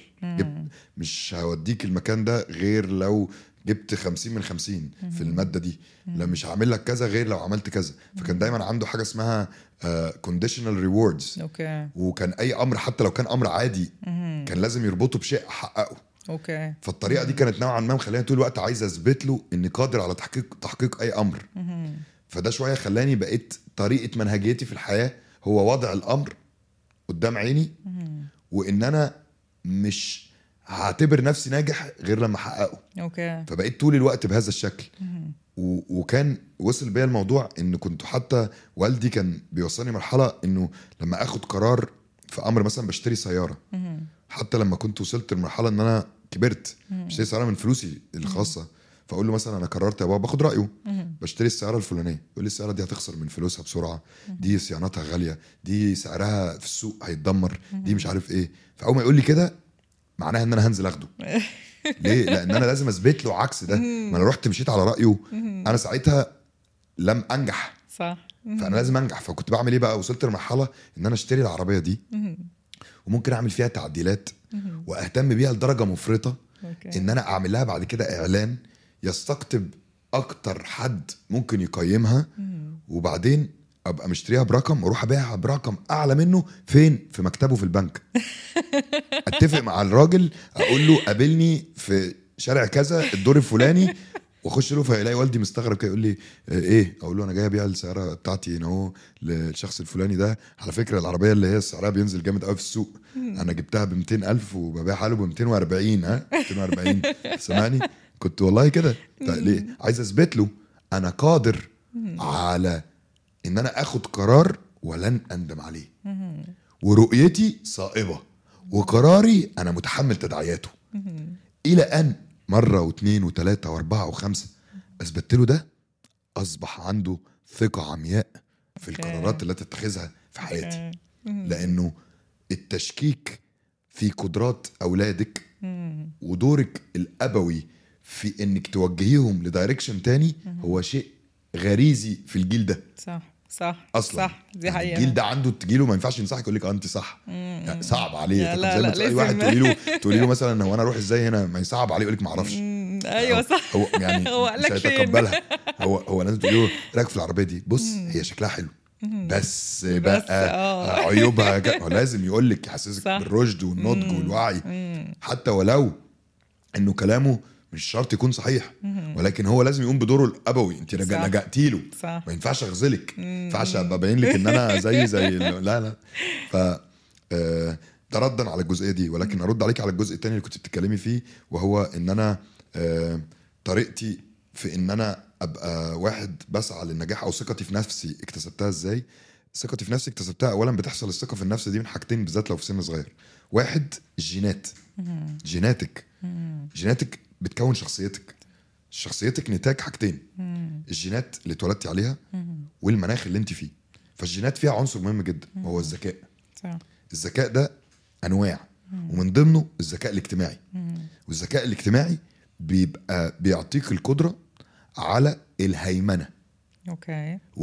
مش هوديك المكان ده غير لو جبت 50 من 50 في المادة دي، لا مش هعمل لك كذا غير لو عملت كذا. فكان دايما عنده حاجة اسمها conditional rewards. اوكي. وكان اي امر حتى لو كان امر عادي كان لازم يربطه بشيء احققه. اوكي. فالطريقة دي كانت نوعا ما مخليني طول الوقت عايز اثبت له اني قادر على تحقيق اي امر. فده شوية خلاني بقيت طريقة منهجيتي في الحياة هو وضع الامر قدام عيني، وان انا مش هعتبر نفسي ناجح غير لما احققه. اوكي. فبقيت طول الوقت بهذا الشكل. وكان وصل بيا الموضوع انه كنت حتى والدي كان بيوصلني مرحله انه لما اخد قرار في امر، مثلا بشتري سياره، حتى لما كنت وصلت لمرحله ان انا كبرت بشتري سياره من فلوسي الخاصه، فاقول له مثلا انا قررت يا بابا، باخد رايه، بشتري السياره الفلانيه، يقول لي السياره دي هتخسر من فلوسها بسرعه، دي صيانتها غاليه، دي سعرها في السوق هيتدمر، دي مش عارف ايه. فاول ما يقول لي كده معناها ان انا هنزل اخده. ليه؟ لان انا لازم اثبت له عكس ده. ما انا رحت مشيت على رايه، انا ساعتها لم انجح. صح. فانا لازم انجح. فكنت بعمل ايه بقى؟ وصلت لمرحله ان انا اشتري العربيه دي وممكن اعمل فيها تعديلات واهتم بيها لدرجه مفرطه ان انا اعمل لها بعد كده اعلان يستقطب اكتر حد ممكن يقيمها، وبعدين ابقى مشتريها برقم واروح ابيعها برقم اعلى منه. فين؟ في مكتبه في البنك. اتفق مع الراجل اقول له قابلني في شارع كذا الدور الفلاني، واخش له فيلاقي والدي مستغرب كده يقول لي ايه؟ اقول له انا جاي ابيع السياره بتاعتي هنا اهو للشخص الفلاني ده، على فكره العربيه اللي هي سعرها بينزل جامد قوي في السوق، انا جبتها ب 200,000 وببيعها له ب 240. 240 سامعني؟ كنت والله كده. ليه؟ عايز اثبت له انا قادر على ان انا اخد قرار ولن اندم عليه، ورؤيتي صائبه، وقراري انا متحمل تداعياته. الى ان مره واثنين وثلاثه واربعه وخمسه اثبت له ده، اصبح عنده ثقه عمياء في القرارات التي تتخذها في حياتي. لانه التشكيك في قدرات اولادك ودورك الابوي في انك توجهيهم لدايركشن تاني هو شيء غريزي في الجيل ده. صح اصلا صح، دي حقيقة. الجيل ده عنده تجيله ما ينفعش ينصحك يقول لك انت صح. يعني صعب عليه. لا زي ما لا تلاقي واحد تقولي له مثلا هو انا اروح ازاي هنا، ما يصعب عليه يقول لك ما اعرفش. ايوه صح. هو يعني مش هيتقبلها. هو لازم تقولي له راكب في العربيه دي، بص هي شكلها حلو بس بقى عيوبها لازم يقول لك، يحسسك بالرشد والنضج والوعي. حتى ولو انه كلامه مش شرط يكون صحيح، ولكن هو لازم يقوم بدوره الابوي. انت لجأتي له، ما ينفعش اغزلك، ما ينفعش ابقى باين لك ان انا زي لا. ف ده ردا على الجزئيه دي. ولكن ارد عليك على الجزء الثاني اللي كنت بتتكلمي فيه، وهو ان انا طريقتي في ان انا ابقى واحد بسعى للنجاح، او ثقتي في نفسي اكتسبتها ازاي. ثقتي في نفسي اكتسبتها اولا، بتحصل الثقه في النفس دي من حاجتين بالذات لو في سن صغير. واحد، الجينات. جيناتك بتكون شخصيتك نتاج حاجتين: الجينات اللي اتولدتي عليها والمناخ اللي انت فيه. فالجينات فيها عنصر مهم جدا وهو الذكاء. الذكاء ده انواع، ومن ضمنه الذكاء الاجتماعي. والذكاء الاجتماعي بيبقى بيعطيك القدرة على الهيمنة.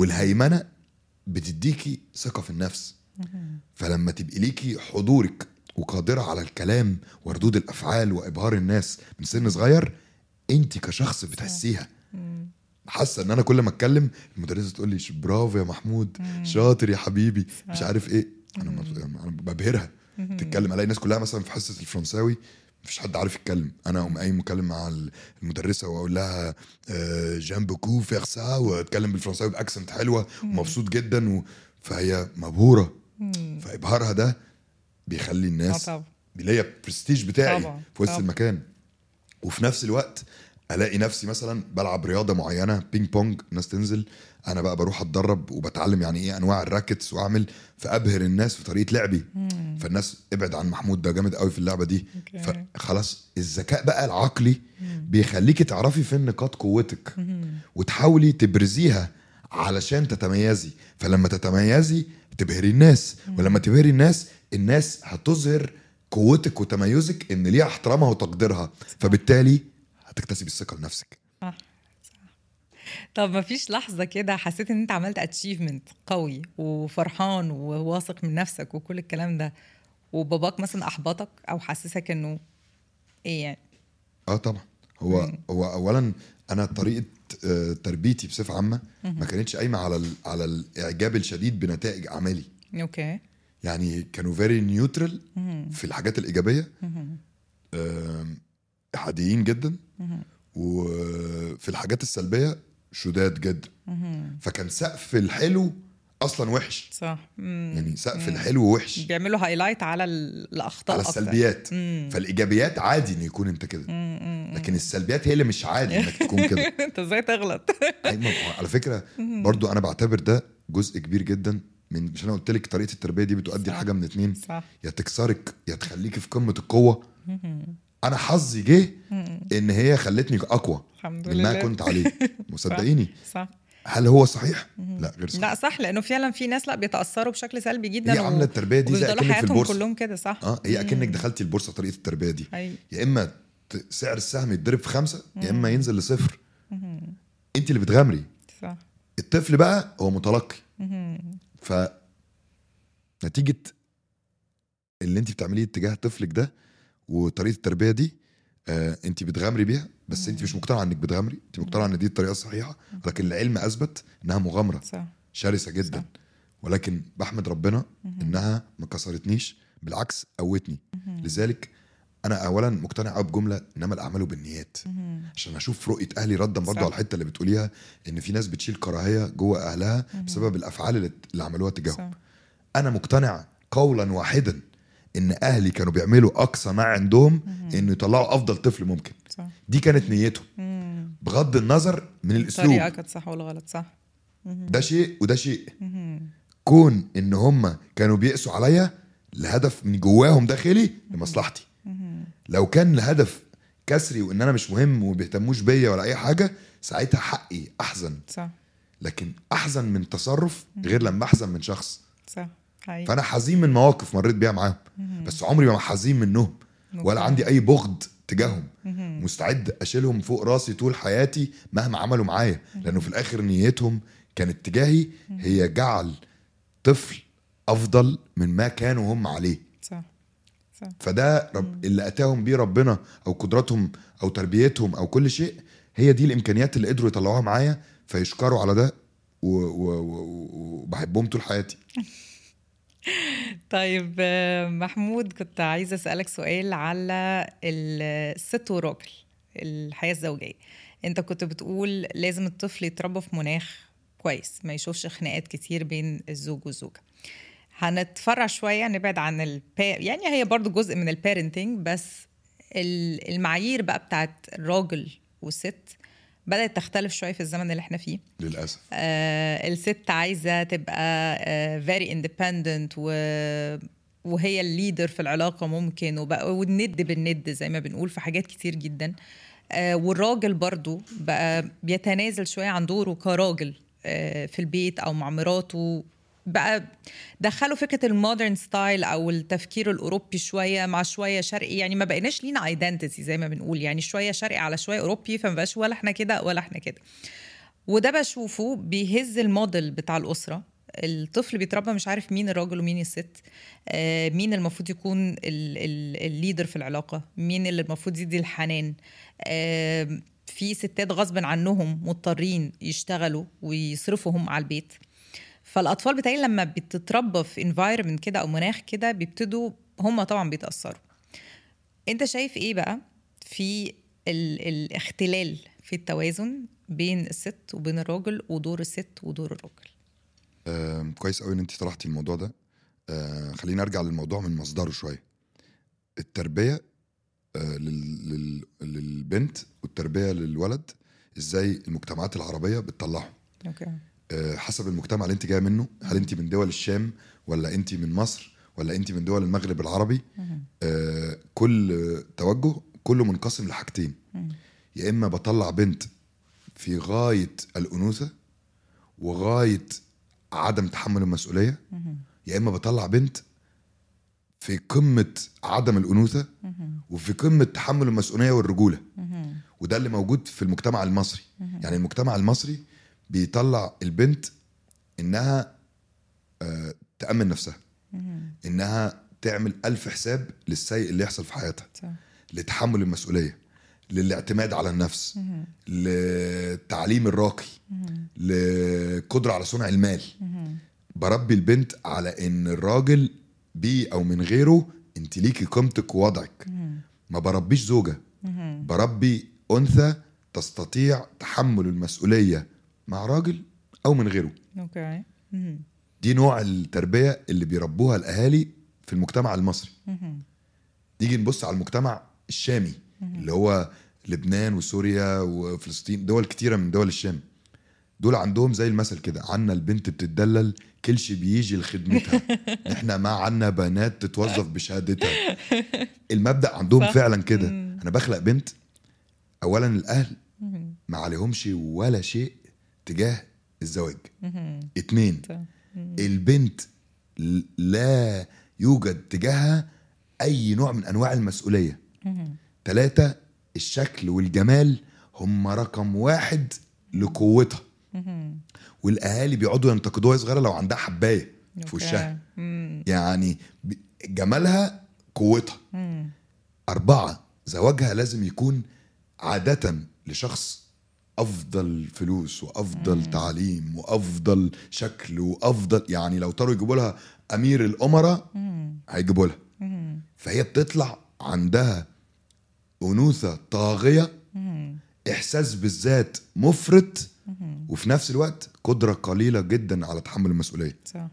والهيمنة بتديكي ثقة في النفس. فلما تبقي ليكي حضورك وقادرة على الكلام وردود الأفعال وإبهار الناس من سن صغير، انت كشخص بتحسيها. حاسة ان انا كل ما اتكلم المدرسة تقول لي برافو يا محمود، شاطر يا حبيبي، مش عارف ايه. انا ببهرها. تتكلم الاقي الناس كلها مثلا في حصة الفرنساوي مفيش حد عارف يتكلم، انا اقوم قايم مكلم مع المدرسه واقول لها جان بوكو فيغ سا، واتكلم بالفرنساوي باكسنت حلوه ومبسوط جدا فهي مبهوره. فابهارها ده بيخلي الناس بيلاقي برستيج بتاعي في وسط المكان. وفي نفس الوقت الاقي نفسي مثلا بلعب رياضه معينه بينج بونج، الناس تنزل انا بقى بروح اتدرب وبتعلم يعني ايه انواع الراكتس واعمل، فابهر الناس في طريقه لعبي. فالناس ابعد عن محمود ده جامد قوي في اللعبه دي. فخلاص الذكاء بقى العقلي بيخليكي تعرفي فين نقاط قوتك وتحاولي تبرزيها علشان تتميزي. فلما تتميزي تبهري الناس، ولما تبهري الناس الناس هتظهر قوتك وتميزك ان ليها احترامها وتقديرها، فبالتالي هتكتسبي الثقه لنفسك. صح. طب ما فيش لحظه كده حسيت ان انت عملت اتشيفمنت قوي وفرحان وواثق من نفسك وكل الكلام ده، وباباك مثلا احبطك او حسسك انه ايه يعني؟ طبعا. هو اولا انا طريقه تربيتي بصفه عامه ما كانتش قايمه على الاعجاب الشديد بنتائج اعمالي. اوكي. يعني كانوا فيري نيوترال في الحاجات الايجابيه، عاديين جدا، وفي الحاجات السلبيه شداد جدا. فكان سقف الحلو اصلا وحش. صح. يعني سقف الحلو وحش، بيعملوا هايلايت على الاخطاء على السلبيات. فالايجابيات عادي ان يكون انت كده، لكن السلبيات هي اللي مش عادي انك تكون كده. انت ازاي تغلط؟ على فكره برضو انا بعتبر ده جزء كبير جدا من، مش انا قلت لك طريقه التربيه دي بتؤدي لحاجه من اتنين، يا تكسرك يا تخليك في قمه القوه. انا حظي جه ان هي خلتني اقوى من ما كنت عليه. مصدقيني؟ صح. هل هو صحيح؟ لا غير صحيح. لا صح، لانه فعلا في ناس لا بيتاثروا بشكل سلبي جدا. هي عامله التربيه دي زي اكنك في البورصه كلهم كده. صح. هي اكنك دخلتي البورصه. طريقه التربيه دي يا اما سعر السهم يتضرب في 5 يا اما ينزل ل0. انت اللي بتغامري. صح. الطفل بقى هو متلقي. نتيجه اللي انت بتعمليه اتجاه طفلك ده وطريقه التربيه دي، انت بتغامري بيها، بس انت مش مقتنعه انك بتغامري، انت مقتنعه ان دي الطريقه الصحيحه، لكن العلم اثبت انها مغامره. صح. شرسه جدا. صح. ولكن بحمد ربنا انها ما كسرتنيش، بالعكس قوتني. لذلك انا اولا مقتنع قوي بجمله انما الاعمال بالنيات، عشان اشوف رؤيه اهلي ردا برضو على الحته اللي بتقوليها ان في ناس بتشيل كراهيه جوه اهلها بسبب الافعال اللي عملوها تجاههم. انا مقتنع قولا واحدا ان اهلي كانوا بيعملوا اقصى ما عندهم انه يطلعوا افضل طفل ممكن. صح. دي كانت نيتهم بغض النظر من الاسلوب. الطريقه كانت صح ولا غلط. صح. ده شيء وده شيء. كون ان هم كانوا بيقسوا عليا لهدف من جواهم داخلي لمصلحتي. لو كان الهدف كسري وان انا مش مهم وبيهتموش بيا ولا اي حاجه، ساعتها حقي احزن. صح. لكن احزن من تصرف غير لما احزن من شخص. صح. حقيقي. فانا حزين من مواقف مريت بيها معاهم، بس عمري ما حزين منهم ولا عندي اي بغض تجاههم. مستعد اشيلهم فوق راسي طول حياتي مهما عملوا معايا، لانه في الاخر نيتهم كانت تجاهي هي جعل طفل افضل من ما كانوا هم عليه. صح. صح. فده اللي اتاهم بيه ربنا، او قدراتهم او تربيتهم او كل شيء، هي دي الامكانيات اللي قدروا يطلعوها معايا، فيشكروا على ده وبحبهم طول حياتي. طيب محمود، كنت عايزة أسألك سؤال على الست والراجل، الحياة الزوجية. انت كنت بتقول لازم الطفل يتربى في مناخ كويس، ما يشوفش خناقات كتير بين الزوج والزوجة. هنتفرع شوية، نبعد عن يعني هي برضو جزء من البارنتينج، بس المعايير بقى بتاعت الراجل والست بدأت تختلف شوية في الزمن اللي احنا فيه للأسف. الست عايزة تبقى very independent وهي الليدر في العلاقة ممكن، والند بالند زي ما بنقول في حاجات كتير جدا. والراجل برضو بقى بيتنازل شوية عن دوره كراجل في البيت أو مع مراته. بقى دخلوا فكرة المودرن ستايل أو التفكير الأوروبي شوية مع شوية شرقي، يعني ما بقيناش لينا ايدنتيتي زي ما بنقول، يعني شوية شرقي على شوية أوروبي، فما بقاش ولا احنا كده ولا احنا كده. وده بشوفه بيهز الموديل بتاع الأسرة الطفل بيتربى مش عارف مين الراجل ومين الست، مين المفروض يكون الليدر في العلاقة، مين اللي المفروض يدي الحنان. في ستات غصب عنهم مضطرين يشتغلوا ويصرفوا هم على البيت. فالأطفال بتاعي لما بتتربى في environment كده أو مناخ كده بيبتدوا هم طبعا بيتأثروا. انت شايف ايه بقى في الاختلال في التوازن بين الست وبين الراجل، ودور الست ودور الراجل؟ كويس قوي ان انت طرحتي الموضوع ده. خلينا ارجع للموضوع من مصدره شويه. التربيه للبنت والتربيه للولد، ازاي المجتمعات العربيه بتطلعهم. اوكي. حسب المجتمع اللي انت جايه منه، هل انت من دول الشام ولا انت من مصر ولا انت من دول المغرب العربي. كل توجه كله منقسم لحاجتين. يا اما بطلع بنت في غايه الانوثه وغايه عدم تحمل المسؤوليه، يا اما بطلع بنت في قمه عدم الانوثه وفي قمه تحمل المسؤوليه والرجوله. وده اللي موجود في المجتمع المصري. يعني المجتمع المصري بيطلع البنت انها تأمن نفسها، انها تعمل 1000 حساب للسيء اللي يحصل في حياتها، لتحمل المسؤولية، للاعتماد على النفس، للتعليم الراقي، لقدرة على صنع المال. بربي البنت على ان الراجل بيه او من غيره انت ليكي قيمتك ووضعك. ما بربيش زوجة، بربي أنثى تستطيع تحمل المسؤولية مع راجل او من غيره. اوكي. دي نوع التربية اللي بيربوها الأهالي في المجتمع المصري. نيجي نبص على المجتمع الشامي اللي هو لبنان وسوريا وفلسطين، دول كتيرة من دول الشام. دول عندهم زي المثل كده، عنا البنت بتتدلل كلش بيجي لخدمتها. احنا ما عنا بنات تتوظف بشهادتها. المبدأ عندهم صح. فعلا كده. انا بخلق بنت، اولا الاهل ما عليهمش ولا شيء تجاه الزواج. 2، البنت لا يوجد تجاهها اي نوع من انواع المسؤولية. 3، الشكل والجمال هم رقم 1 لقوتها. والاهالي بيقعدوا ينتقدوها صغيرة لو عندها حباية في وشها، يعني جمالها قوتها. 4، زواجها لازم يكون عادة لشخص أفضل فلوس وأفضل تعليم وأفضل شكل وأفضل، يعني لو طاروا يجيبوا لها أمير الأمراء هيجيبوا لها. فهي بتطلع عندها أنوثة طاغية، إحساس بالذات مفرط، وفي نفس الوقت قدرة قليلة جدا على تحمل المسؤولية. صح.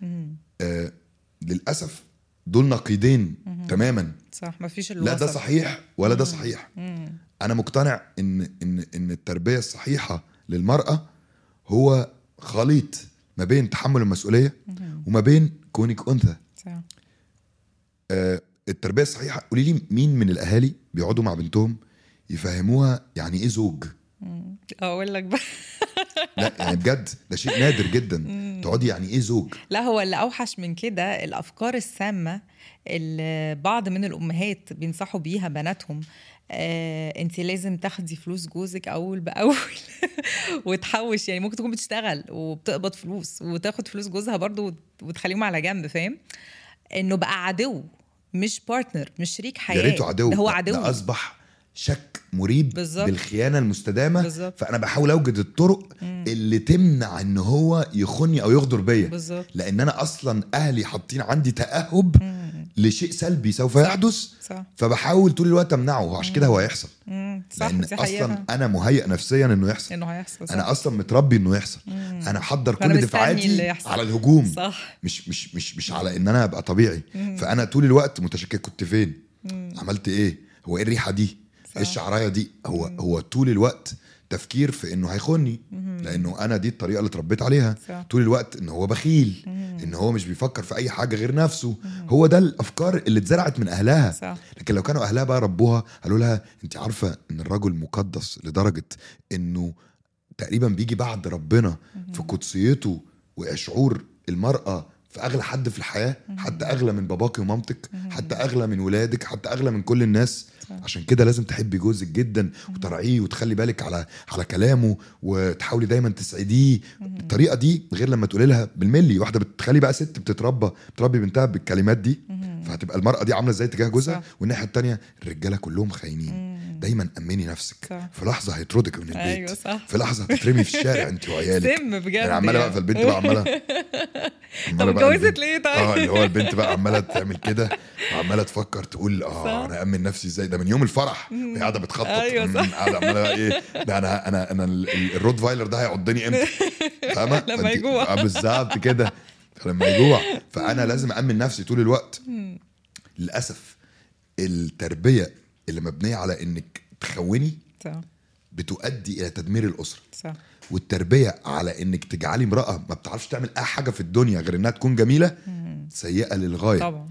للأسف دول نقيضين تماما. صح. ما فيش لا ده صحيح ولا ده صحيح. أنا مقتنع إن التربية الصحيحة للمرأة هو خليط ما بين تحمل المسؤولية وما بين كونك أنثى. صح. التربية الصحيحة، قولي لي مين من الأهالي بيقعدوا مع بنتهم يفهموها يعني إيه زوج؟ أقول لك بقى لا يعني بجد ده شيء نادر جدا تقعدي يعني إيه زوج. لا، هو اللي أوحش من كده الأفكار السامة اللي بعض من الأمهات بينصحوا بيها بناتهم. انت لازم تاخدي فلوس جوزك أول بأول وتحوش. يعني ممكن تكون بتشتغل وبتقبض فلوس وتاخد فلوس جوزها برضو وتخليهم على جنب، فاهم؟ إنه بقى عدو مش بارتنر، مش شريك حياة. يا ريته عدو، ده هو عدو. ده أصبح شك مريب بالزبط. بالخيانة المستدامة. بالزبط. فأنا بحاول أوجد الطرق اللي تمنع إن هو يخوني أو يغدر بيا. بالزبط. لأن أنا أصلا أهلي حاطين عندي تأهب لشيء سلبي سوف يحدث. صح. فبحاول طول الوقت أمنعه، عشان كده هو هيحصل. صح. لأن أصلا أنا مهيئ نفسيا إنه يحصل. أنا أصلا متربي إنه يحصل. أنا حضر كل دفاعاتي على الهجوم. صح. مش على إن أنا أبقى طبيعي. فأنا طول الوقت متشكك كنت فين، عملت إيه، هو إيه الريحة دي، ايه الشعرايه دي. هو طول الوقت تفكير في انه هيخوني، لانه انا دي الطريقه اللي اتربيت عليها. صح. طول الوقت ان هو بخيل، ان هو مش بيفكر في اي حاجه غير نفسه. هو ده الافكار اللي اتزرعت من اهلها. صح. لكن لو كانوا اهلها بقى ربوها قالوا لها انت عارفه ان الرجل مقدس لدرجه انه تقريبا بيجي بعد ربنا في قدسيته وشعور المراه فاغلى حد في الحياه، حتى اغلى من باباك ومامتك، حتى اغلى من ولادك، حتى اغلى من كل الناس. عشان كده لازم تحبي جوزك جدا وتراعيه وتخلي بالك على كلامه وتحاولي دايما تسعديه. الطريقه دي غير لما تقولي لها بالملي. واحده بتخلي بقى ست بتربي بنتها بالكلمات دي، فهتبقى المرأة دي عاملة ازاي تجاه جوزها. والناحية التانية الرجالة كلهم خاينين. دايما أمني نفسك. في لحظة هيطردك من البيت. أيوة صح. في لحظة هتترمي في الشارع انت وعيالك. سم بجد يعني عمالة بقى، فالبنت بقى عمالة طب اتجوزت ليه طيب؟ اللي هو البنت بقى عمالة تعمل كده وعمالة تفكر تقول انا أمن نفسي ازاي، ده من يوم الفرح وهي قاعدة بتخطط. أيوة صح. قاعدة عمالة بقى ايه ده، انا الرود فايلر ده هيعضني امتى، فاهمة؟ لما يجوع. بالظبط كده، لما يجوع. فانا لازم أأمن نفسي طول الوقت. للأسف التربية اللي مبنية على انك تخوني صح. بتؤدي الى تدمير الأسرة. صح. والتربية على انك تجعلي امرأة ما بتعرفش تعمل اي حاجة في الدنيا غير انها تكون جميلة سيئة للغاية طبعا.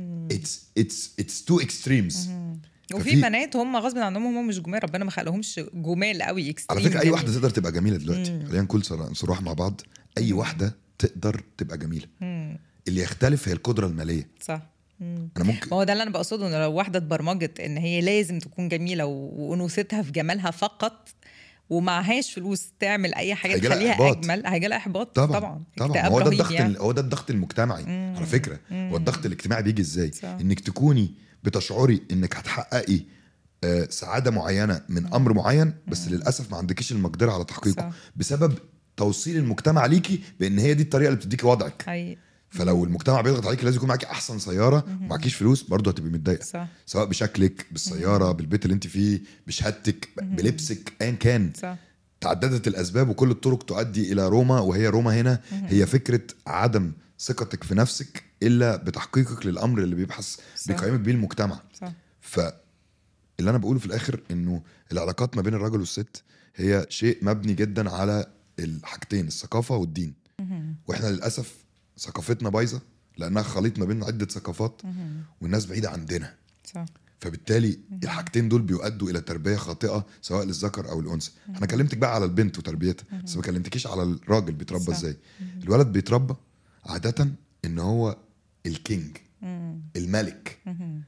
it's two extremes. وفي بنات هم غصب عنهم هم مش جمال، ربنا ما خلقهمش جمال قوي على فكرة اي واحدة تقدر تبقى جميلة دلوقتي. خلينا نقول صراحة مع بعض، اي واحدة تقدر تبقى جميلة. اللي يختلف هي القدرة المالية. صح. انا ممكن، ما هو ده اللي انا بقصده، ان لو واحده اتبرمجت ان هي لازم تكون جميله وانوثتها في جمالها فقط ومعهاش فلوس تعمل اي حاجه تخليها اجمل، هيجيلها احباط. طبعا هو ده الضغط يعني. هو ده الضغط المجتمعي. على فكره هو الضغط الاجتماعي بيجي ازاي؟ انك تكوني بتشعري انك هتحققي سعاده معينه من امر معين، بس للاسف ما عندكيش المقدره على تحقيقه بسبب توصيل المجتمع ليكي بان هي دي الطريقه اللي بتديكي وضعك. فلو المجتمع بيضغط عليك لازم يكون معاكي احسن سياره ومعكيش فلوس، برضه هتبقي متضايقه، سواء بشكلك، بالسياره، بالبيت اللي انت فيه، بشهادتك، بلبسك، ايا كان. تعددت الاسباب وكل الطرق تؤدي الى روما، وهي روما هنا هي فكره عدم ثقتك في نفسك الا بتحقيقك للامر اللي بيقيمك بيه المجتمع. فاللي انا بقوله في الاخر انه العلاقات ما بين الرجل والست هي شيء مبني جدا على الحاجتين، الثقافه والدين. واحنا للاسف ثقافتنا بايظه لانها خليط ما بين عده ثقافات والناس بعيده عندنا. فبالتالي الحاجتين دول بيؤدوا الى تربيه خاطئه سواء للذكر او الانثى. انا كلمتك بقى على البنت وتربيتها، بس ما كلمتكيش على الراجل بيتربى ازاي. الولد بيتربى عاده ان هو الكينج، الملك،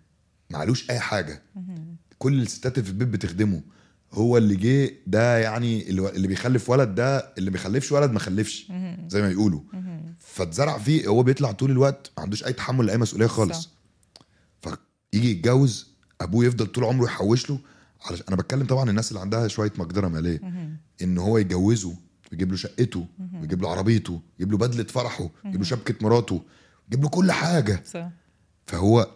معلوش اي حاجه، كل الستات في البيت بتخدمه، هو اللي جه ده، يعني اللي بيخلف ولد ده اللي بيخلفش ولد ما خلفش زي ما يقولوا. فتزرع فيه، هو بيطلع طول الوقت ما عندوش اي تحمل لاي مسؤوليه خالص. فيجي يتجوز، ابوه يفضل طول عمره يحوش له. علشان انا بتكلم طبعا الناس اللي عندها شويه مقدره ماليه، ان هو يجوزه ويجيب له شقته ويجيب له عربيته، يجيب له بدله فرحه، يجيب له شبكه مراته، يجيب له كل حاجه. فهو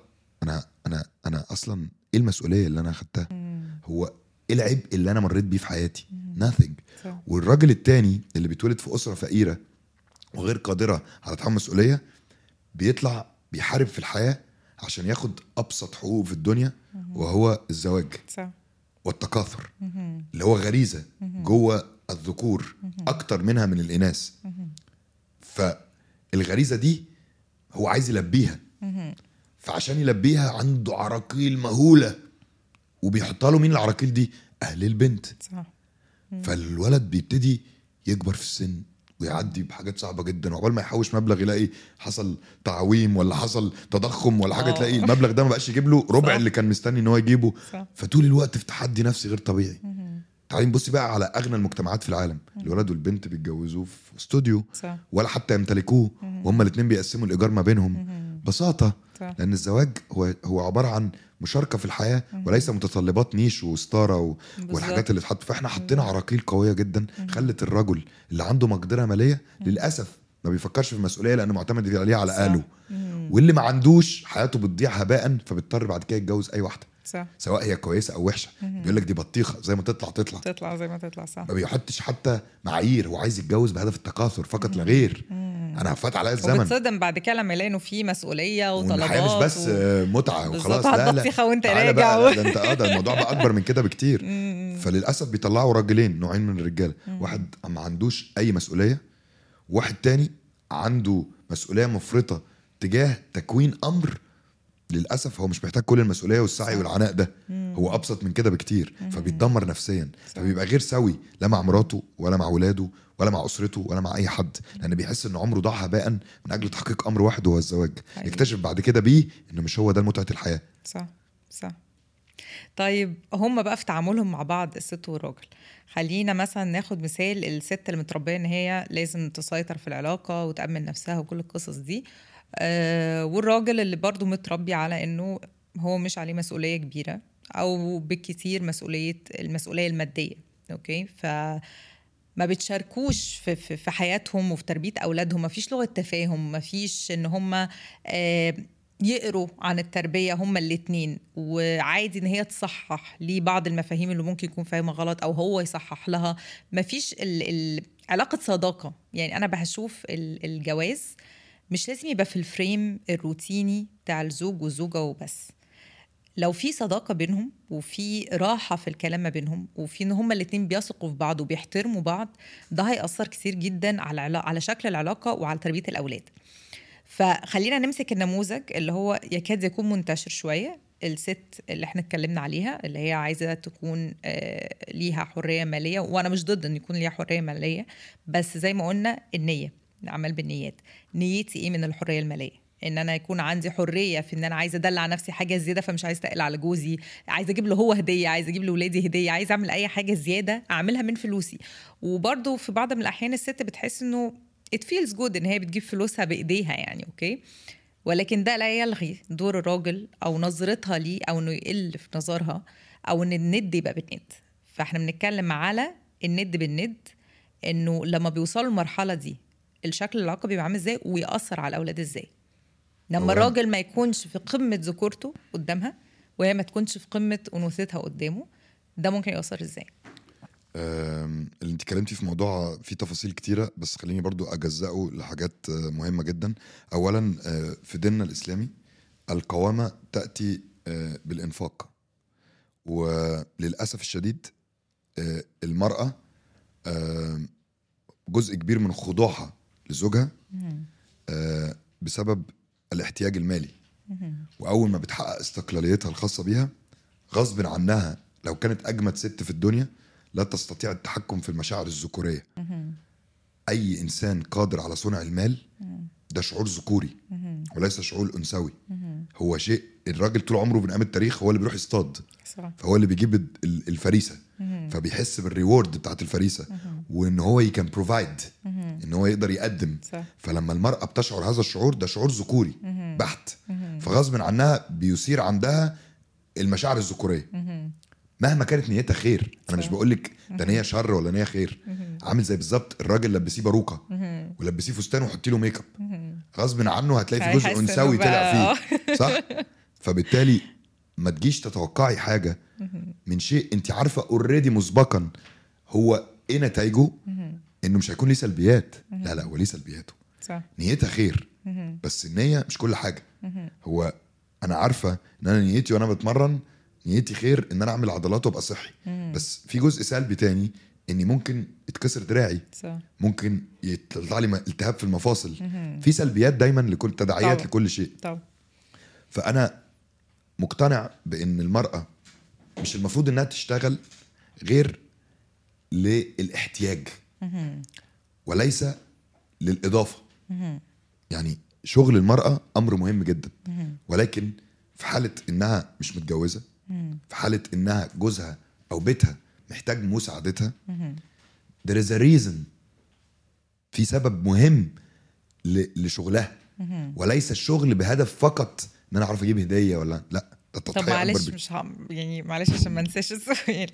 انا اصلا ايه المسؤوليه اللي انا اخدتها؟ هو ايه العبء اللي انا مريت بيه في حياتي؟ nothing. والراجل التاني اللي بيتولد في اسره فقيره وغير قادره على تحمل مسؤوليه بيطلع بيحارب في الحياه عشان ياخد ابسط حقوق في الدنيا، وهو الزواج والتكاثر، اللي هو غريزه جوه الذكور اكتر منها من الاناث. فالغريزه دي هو عايز يلبيها، فعشان يلبيها عنده عراقيل مهوله، وبيحطها له مين العراقيل دي؟ اهل البنت. فالولد بيبتدي يكبر في السن ويعدي بحاجات صعبه جدا، وعقبال ما يحوش مبلغ يلاقي حصل تعويم ولا حصل تضخم ولا حاجه، تلاقي المبلغ ده ما بقاش يجيب له ربع اللي كان مستني ان هو يجيبه. فطول الوقت في تحدي نفسي غير طبيعي. تعالي نبص بقى على اغنى المجتمعات في العالم، الولد والبنت بيتجوزوه في استوديو ولا حتى يمتلكوه، وهم الاثنين بيقسموا الايجار ما بينهم ببساطه. لان الزواج هو عباره عن مشاركه في الحياه وليس متطلبات نيش وستاره والحاجات اللي اتحط. فاحنا حطينا عراقيل قويه جدا خلت الرجل اللي عنده مقدره ماليه للاسف ما بيفكرش في المسؤوليه لانه معتمد عليها على اهله، واللي ما عندوش حياته بتضيع هباء، فبيضطر بعد كده يتجوز اي واحده سواء هي كويسه او وحشه. بيقول لك دي بطيخه زي ما تطلع زي ما تطلع. صح. ما بيحطش حتى معايير، هو عايز يتجوز بهدف التكاثر فقط لا غير. انا فات عليا الزمن وبتصدم بعد كده لما يلاقوا فيه مسؤوليه وطلبات، الحياه مش بس متعه وخلاص. لا وانت راجع ده انت ده الموضوع بقى اكبر من كده بكتير. فللاسف بيطلعوا راجلين، نوعين من الرجاله، واحد ما عندوش اي مسؤوليه، واحد تاني عنده مسؤوليه مفرطه تجاه تكوين امر للاسف هو مش محتاج كل المسؤوليه والسعي صح. والعناء ده، هو ابسط من كده بكتير، فبيتدمر نفسيا، فبيبقى غير سوي لا مع مراته ولا مع ولاده ولا مع اسرته ولا مع اي حد، لان بيحس ان عمره ضاع هباء من اجل تحقيق امر واحد وهو الزواج. حقيقي. يكتشف بعد كده بيه انه مش هو ده متعه الحياه. صح صح. طيب هم بقى في تعاملهم مع بعض الست والراجل، خلينا مثلا ناخد مثال الست اللي متربيه ان هي لازم تسيطر في العلاقه وتأمن نفسها وكل القصص دي، والراجل اللي برضو متربي على انه هو مش عليه مسؤوليه كبيره او بالكثير المسؤوليه الماديه. اوكي، ما بتشاركوش في حياتهم وفي تربيه اولادهم، ما فيش لغه تفاهم، ما فيش ان هم يقروا عن التربية هما الاتنين، وعادي ان هي تصحح ليه بعض المفاهيم اللي ممكن يكون فاهمها غلط او هو يصحح لها. مفيش علاقة صداقة. يعني انا بشوف الجواز مش لازم يبقى في الفريم الروتيني بتاع الزوج والزوجة وبس. لو في صداقة بينهم وفي راحة في الكلام ما بينهم وفي ان هما الاتنين بيثقوا في بعض وبيحترموا بعض، ده هيأثر كتير جدا على شكل العلاقة وعلى تربية الأولاد. فخلينا نمسك النموذج اللي هو يكاد يكون منتشر شوية، الست اللي احنا اتكلمنا عليها اللي هي عايزة تكون ليها حرية مالية، وانا مش ضد ان يكون ليها حرية مالية، بس زي ما قلنا النية، العمل بالنيات. نيتي ايه من الحرية المالية؟ ان انا يكون عندي حريه في ان انا عايزه ادلع نفسي حاجه زياده، فمش عايزه اتقل على جوزي، عايزه اجيب له هو هديه، عايزه اجيب لاولادي هديه، عايزه اعمل اي حاجه زياده اعملها من فلوسي. وبرده في بعض من الاحيان الست بتحس انه it feels good ان هي بتجيب فلوسها بايديها يعني. اوكي، ولكن ده لا يلغي دور الراجل او نظرتها ليه او انه يقل في نظرها او ان الند يبقى بالند. فاحنا بنتكلم على الند بالند، انه لما بيوصلوا المرحله دي الشكل العلاقه بيبقى عامل ازاي ويأثر على الاولاد ازاي. لما الراجل ما يكونش في قمه ذكورته قدامها وهي ما تكونش في قمه انوثتها قدامه، ده ممكن يأثر ازاي؟ اللي انت كلمتي في موضوع فيه تفاصيل كتيرة، بس خليني برضو أجزأه لحاجات مهمة جدا. أولا في ديننا الإسلامي القوامة تأتي بالإنفاق، وللأسف الشديد المرأة جزء كبير من خضوعها لزوجها بسبب الاحتياج المالي، وأول ما بتحقق استقلاليتها الخاصة بيها غصب عنها لو كانت أجمد ست في الدنيا لا تستطيع التحكم في المشاعر الذكورية. أي إنسان قادر على صنع المال ده شعور ذكوري وليس شعور أنثوي. هو شيء الراجل طول عمره من أيام التاريخ هو اللي بيروح يصطاد، فهو اللي بيجيب الفريسة، فبيحس بالريورد بتاعت الفريسة وإن هو يكن بروفايد، إن هو يقدر يقدم. فلما المرأة بتشعر هذا الشعور ده شعور ذكوري بحت، فغصب عنها بيثير عندها المشاعر الذكورية مهما كانت نيتها خير. انا مش بقولك ده نيه شر ولا نيه خير، عامل زي بالظبط الراجل لبسيه باروكه ولبسيه فستان وحطي له ميك اب، غصب عنه هتلاقي في جزء انثوي طلع فيه، صح؟ فبالتالي ما تجيش تتوقعي حاجه من شيء انت عارفه اوريدي مسبقا هو ايه نتائجه، انه مش هيكون ليه سلبيات. لا هو ليه سلبياته، نيتها خير بس النيه مش كل حاجه. هو انا عارفه ان انا نيتي وانا بتمرن نيتي خير ان انا اعمل عضلات وابقى صحي، بس في جزء سلبي تاني اني ممكن يتكسر دراعي، ممكن يطلع لي التهاب في المفاصل. في سلبيات دايما لكل تداعيات طبعا. لكل شيء طبعا. فانا مقتنع بان المرأة مش المفروض انها تشتغل غير للاحتياج وليس للاضافة. يعني شغل المرأة امر مهم جدا، ولكن في حالة انها مش متجوزة، في حالة انها جوزها او بيتها محتاج مساعدتها، there is a reason، في سبب مهم لشغلها، وليس الشغل بهدف فقط ان انا اعرف اجيب هدية ولا لا. طب معلش مش يعني معلش عشان ما انساش السؤال.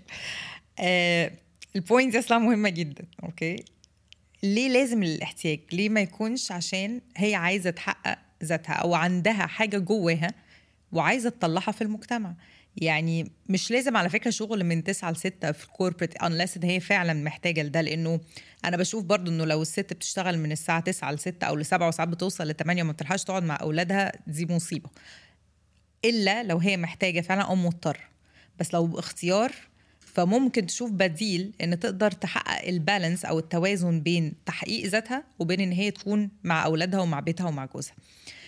البوينت دي اصلا مهمة جدا. اوكي، ليه لازم الاحتياج؟ ليه ما يكونش عشان هي عايزة تحقق ذاتها او عندها حاجة جواها وعايزة تطلعها في المجتمع؟ يعني مش لازم على فكرة شغل من 9 ل6 في الكوربريت unless ان هي فعلا محتاجة لده، لانه انا بشوف برضو انه لو الست بتشتغل من الساعة 9 ل6 او ل7 وساعات بتوصل ل8 وما بتلحقش تقعد مع اولادها، دي مصيبة، الا لو هي محتاجة فعلا او مضطر. بس لو باختيار فممكن تشوف بديل ان تقدر تحقق البالانس او التوازن بين تحقيق ذاتها وبين ان هي تكون مع اولادها ومع بيتها ومع جوزها.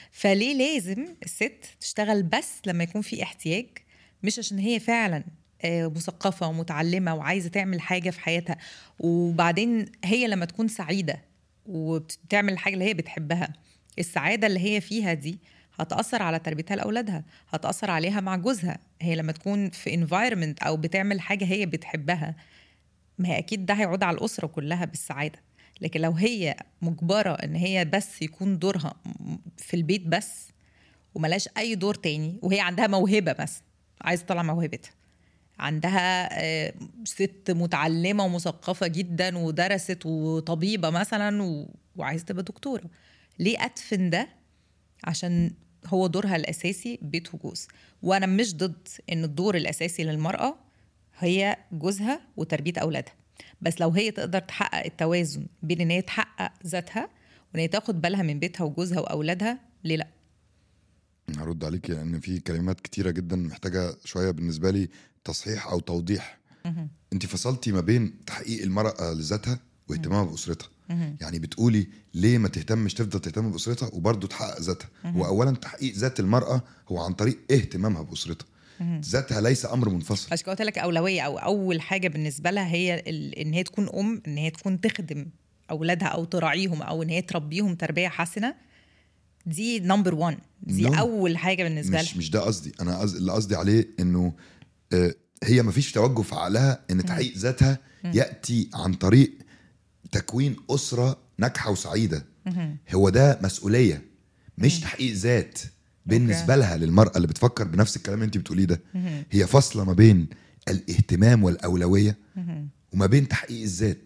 فليه لازم الست تشتغل بس لما يكون في احتياج، مش عشان هي فعلا مثقفة ومتعلمة وعايزة تعمل حاجة في حياتها، وبعدين هي لما تكون سعيدة وبتعمل الحاجة اللي هي بتحبها، السعادة اللي هي فيها دي هتأثر على تربيتها لأولادها، هتأثر عليها مع جوزها. هي لما تكون في environment أو بتعمل حاجة هي بتحبها، ما هي أكيد ده هيعود على الأسرة كلها بالسعادة. لكن لو هي مجبرة إن هي بس يكون دورها في البيت بس وملاش أي دور تاني، وهي عندها موهبة مثلا عايزة تطلع موهبتها، عندها ست متعلمة ومثقفة جدا ودرست وطبيبة مثلا وعايزة تبقى دكتورة، ليه أدفن ده؟ عشان هو دورها الأساسي بيت وجوز. وأنا مش ضد إن الدور الأساسي للمرأة هي جوزها وتربية أولادها، بس لو هي تقدر تحقق التوازن بين إن هي تحقق ذاتها وإن هي تاخد بالها من بيتها وجوزها وأولادها، ليه لأ؟ هرد عليك لأن في كلمات كتيرة جدا محتاجة شوية بالنسبة لي تصحيح أو توضيح. انت فصلتي ما بين تحقيق المرأة لذاتها واهتمامها بأسرتها. يعني بتقولي ليه ما تهتمش تفضل تهتم بأسرتها وبرضه تحقق ذاتها. وأولا تحقيق ذات المرأة هو عن طريق اهتمامها بأسرتها. ذاتها ليس أمر منفصل. عشان قلت لك أولوية أو أول حاجة بالنسبة لها هي إن هي تكون أم، إن هي تكون تخدم أولادها أو تراعيهم أو إن هي تربيهم تربية حسنة. دي نمبر 1، دي أول حاجة بالنسبة لها. مش ده قصدي. أنا اللي قصدي عليه إنه هي ما فيش توجه في عقلها إن تحقيق ذاتها يأتي عن طريق تكوين أسرة ناجحة وسعيدة. هو ده مسؤولية مش تحقيق ذات بالنسبة لها. للمرأة اللي بتفكر بنفس الكلام اللي انت بتقوليه ده، هي فاصلة ما بين الاهتمام والأولوية وما بين تحقيق الذات.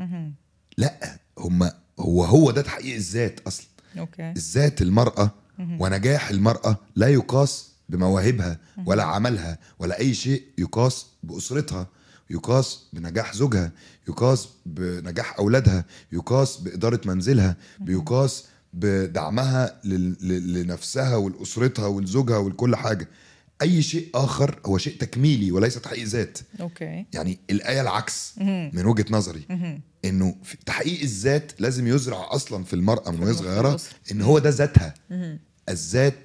لا، هو ده تحقيق الذات أصلا. الذات المرأة ونجاح المرأة لا يقاس بمواهبها ولا عملها ولا أي شيء، يقاس بأسرتها، يقاس بنجاح زوجها، يقاس بنجاح أولادها، يقاس بإدارة منزلها، بيقاس بدعمها لنفسها ولأسرتها ولزوجها ولكل حاجة. أي شيء آخر هو شيء تكميلي وليس تحقيق ذات. يعني الآية العكس من وجهة نظري، إنه في تحقيق الذات لازم يزرع أصلا في المرأة من وهي صغيرة إن هو ده ذاتها. الذات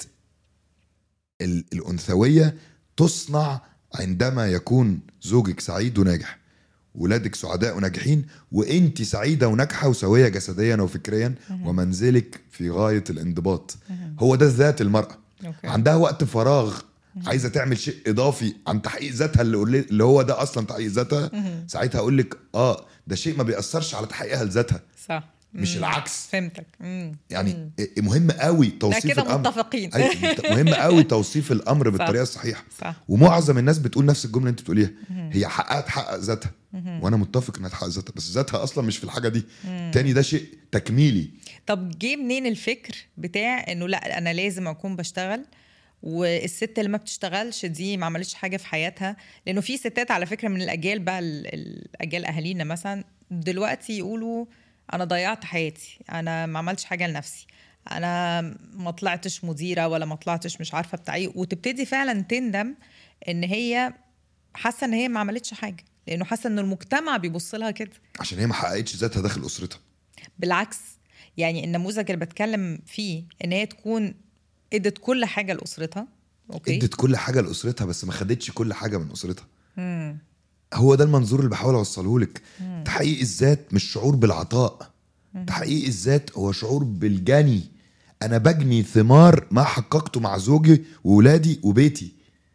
الأنثوية تصنع عندما يكون زوجك سعيد وناجح، ولادك سعداء وناجحين، وانت سعيدة وناجحة وسوية جسديا وفكريا، ومنزلك في غاية الانضباط. هو ده ذات المرأة. عندها وقت فراغ عايزة تعمل شيء إضافي عن تحقيق ذاتها اللي هو ده أصلا تحقيق ذاتها، ساعتها أقولك ده شيء ما بيأثرش على تحقيقها لذاتها. صح. مش العكس. فهمتك. يعني مهم قوي توصيف الامر. متفقين. مهم قوي توصيف الامر بالطريقه الصحيحه. ومعظم الناس بتقول نفس الجمله اللي انت بتقوليها، هي تحقق ذاتها. وانا متفق انها تحقق ذاتها، بس ذاتها اصلا مش في الحاجه دي. تاني ده شيء تكميلي. طب جه منين الفكر بتاع انه لا انا لازم اكون بشتغل، والست اللي ما بتشتغلش دي ما عملتش حاجه في حياتها؟ لانه في ستات على فكره من الاجيال بقى، الاجيال اهالينا مثلا دلوقتي يقولوا انا ضيعت حياتي، انا ما عملتش حاجه لنفسي، انا ما طلعتش مديره ولا ما طلعتش مش عارفه بتاعي، وتبتدي فعلا تندم ان هي حاسه ان هي ما عملتش حاجه، لانه حاسه ان المجتمع بيبص لها كده عشان هي ما حققتش ذاتها داخل اسرتها. بالعكس، يعني النموذج اللي بتكلم فيه ان هي تكون ادت كل حاجه لاسرتها. ادت كل حاجه لاسرتها بس ما خدتش كل حاجه من اسرتها. هو ده المنظور اللي بحاول اوصله لك. تحقيق الذات مش شعور بالعطاء. تحقيق الذات هو شعور بالجني. انا بجني ثمار ما حققته مع زوجي وولادي وبيتي،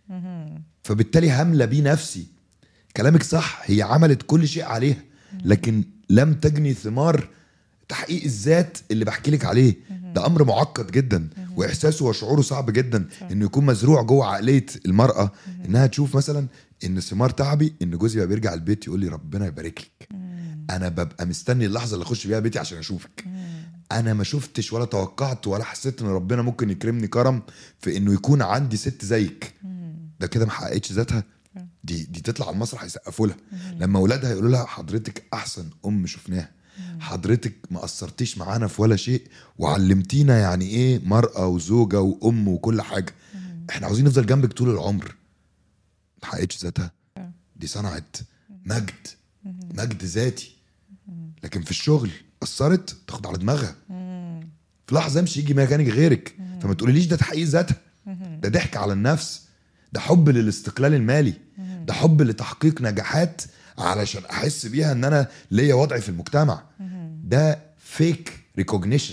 فبالتالي هملة بيه نفسي. كلامك صح، هي عملت كل شيء عليها لكن لم تجني ثمار تحقيق الذات اللي بحكي لك عليه. ده امر معقد جدا، واحساسه وشعوره صعب جدا انه يكون مزروع جوه عقليه المراه، انها تشوف مثلا ان ثمار تعبي ان جوزي بقى بيرجع البيت يقول لي ربنا يبارك لك. انا ببقى مستني اللحظه اللي اخش بيها بيتي عشان اشوفك. انا ما شفتش ولا توقعت ولا حسيت ان ربنا ممكن يكرمني كرم في انه يكون عندي ست زيك. ده كده ما حققتش ذاتها. دي تطلع على المسرح يسقفوا لها لما اولادها يقولوا لها حضرتك احسن ام شفناها، حضرتك ما قصرتيش معانا في ولا شيء وعلمتينا يعني ايه مرأة وزوجة وام وكل حاجة. احنا عاوزين نفضل جنبك طول العمر. ما حققتش ذاتها. دي صنعت مجد ذاتي، لكن في الشغل قصرت تاخد على دماغها. في لحظة امشي يجي مكانك غيرك فما تقوليليش ده تحقيق ذاتها، ده ضحك على النفس، ده حب للاستقلال المالي، ده حب لتحقيق نجاحات علشان احس بيها ان انا ليا وضعي في المجتمع. ده فيك ريكوجنيشن،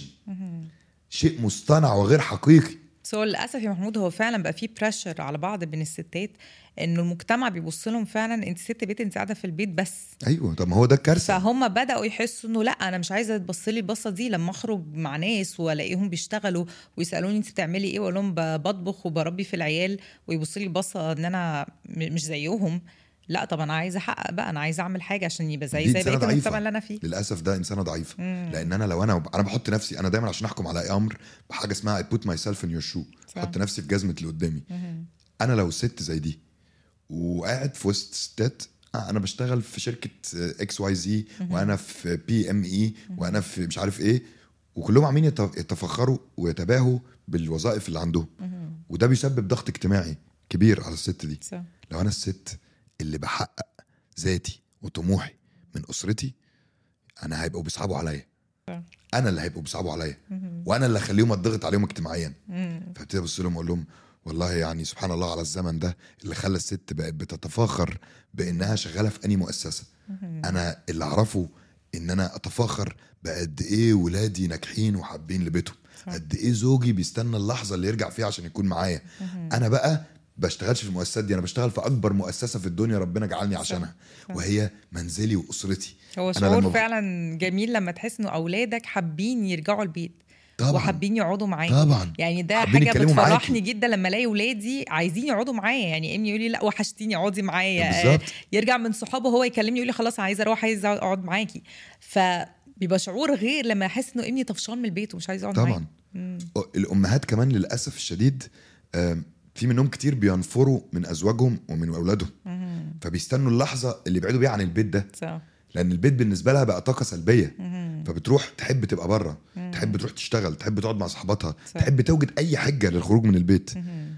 شيء مصطنع وغير حقيقي. سو للاسف يا محمود هو فعلا بقى فيه بريشر على بعض من الستات انه المجتمع بيبص لهم فعلا انت ست بيت، انت قاعده في البيت بس. ايوه، طب ما هو ده الكارثه. فهم بداوا يحسوا انه لا انا مش عايزه تبص لي البصه دي لما اخرج مع ناس والاقيهم بيشتغلوا ويسالوني انت بتعملي ايه، واقول لهم بطبخ وبربي في العيال، ويبصوا لي البصه ان انا مش زيهم. لا طب انا عايزه احقق بقى، انا عايزه اعمل حاجه عشان يبقى زي بقيه المجتمع اللي انا فيه. للاسف ده انسانه ضعيفه. لان انا لو انا بحط نفسي، انا دايما عشان احكم على اي امر بحاجه اسمها I put myself in your shoe، بحط نفسي في جزمه اللي قدامي. انا لو ست زي دي وقاعد في وسط ستات، انا بشتغل في شركه اكس واي زي، وانا في بي ام اي، وانا في مش عارف ايه، وكلهم عاملين يتفخروا ويتباهوا بالوظائف اللي عندهم، وده بيسبب ضغط اجتماعي كبير على الست دي. لو انا الست اللي بحقق ذاتي وطموحي من اسرتي، انا هيبقوا بيصعبوا عليا، انا اللي هيبقوا بيصعبوا عليا، وانا اللي اخليهم اتضغط عليهم اجتماعيا. فابتدي ابص لهم اقول لهم والله يعني سبحان الله على الزمن ده اللي خلى الست بقت بتتفاخر بانها شغاله في اني مؤسسه. انا اللي اعرفه ان انا اتفاخر بقد ايه ولادي ناجحين وحابين لبيتهم، قد ايه زوجي بيستنى اللحظه اللي يرجع فيها عشان يكون معايا. انا بقى بشتغلش في المؤسسات دي، انا بشتغل في اكبر مؤسسه في الدنيا ربنا جعلني عشانها، وهي منزلي واسرتي. هو شعور فعلا جميل لما تحس انه اولادك حابين يرجعوا البيت طبعًا، وحابين يقعدوا معايا طبعا. يعني ده حاجه بتفرحني جدا لما الاقي ولادي عايزين يقعدوا معايا. يعني ابني يقول لي لا وحشتيني اقعدي معايا، يرجع من صحابه هو يكلمني يقول لي خلاص عايزه اروح، عايزه اقعد معاكي. فبيبقى شعور غير لما احس انه ابني طفشان من البيت ومش عايز يقعد معايا. طبعا. الامهات كمان للاسف الشديد في منهم كتير بينفروا من ازواجهم ومن اولادهم، فبيستنوا اللحظه اللي يبعدوا بيها عن البيت ده صح. لان البيت بالنسبه لها بقى طاقه سلبيه، فبتروح تحب تبقى بره، تحب تروح تشتغل، تحب تقعد مع صحباتها، تحب توجد اي حجه للخروج من البيت.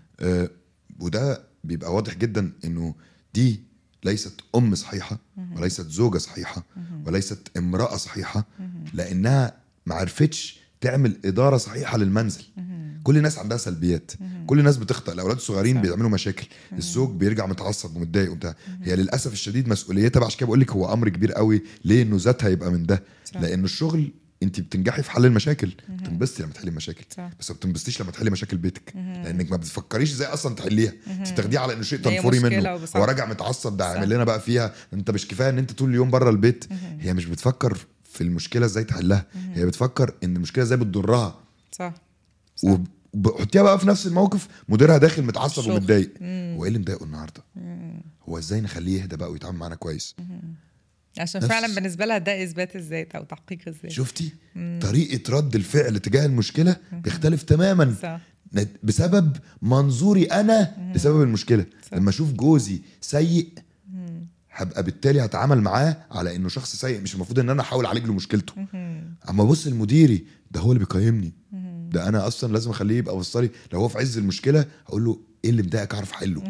وده بيبقى واضح جدا انه دي ليست ام صحيحه، وليست زوجه صحيحه، وليست امراه صحيحه، لانها ما عرفتش تعمل اداره صحيحه للمنزل. كل الناس عندها سلبيات، كل الناس بتخطئ، الاولاد الصغيرين بيعملوا مشاكل، الزوج بيرجع متعصب ومتضايق وبتاع. هي للاسف الشديد مسؤوليتها، عشان كده بقول لك هو امر كبير قوي. ليه انه ذاتها يبقى من ده؟ لان الشغل انت بتنجحي في حل المشاكل، بتنبسطي لما تحلي المشاكل، بس ما بتنبسطيش لما تحلي مشاكل بيتك، لانك ما بتفكريش ازاي اصلا تحليها، انت بتاخديها على انه شيء تنفري منه. هو راجع متعصب، ده عامل لنا بقى فيها انت مش كفايه ان انت طول اليوم بره البيت. هي مش بتفكر في المشكله ازاي تحلها، هي بتفكر ان المشكله ازاي بتضرها. صح. وبحطيها بقى في نفس الموقف، مديرها داخل متعصب ومتضايق، هو ايه اللي مضايقه النهارده؟ هو ازاي نخليه يهدى بقى ويتعامل معانا كويس؟ عشان فعلا بالنسبه لها ده اثبات الذات او تحقيق الذات. شفتي طريقه رد الفعل تجاه المشكله بيختلف تماما صح. بسبب منظوري انا لسبب المشكله صح. لما اشوف جوزي سيء هبقى بالتالي هتعامل معاه على انه شخص سيء، مش المفروض ان انا احاول اعالج له مشكلته. اما بص لمديري ده هو اللي بيقيمني، ده انا اصلا لازم اخليه يبقى وصلي، لو هو في عز المشكله اقول له ايه اللي مضايقك اعرف احله.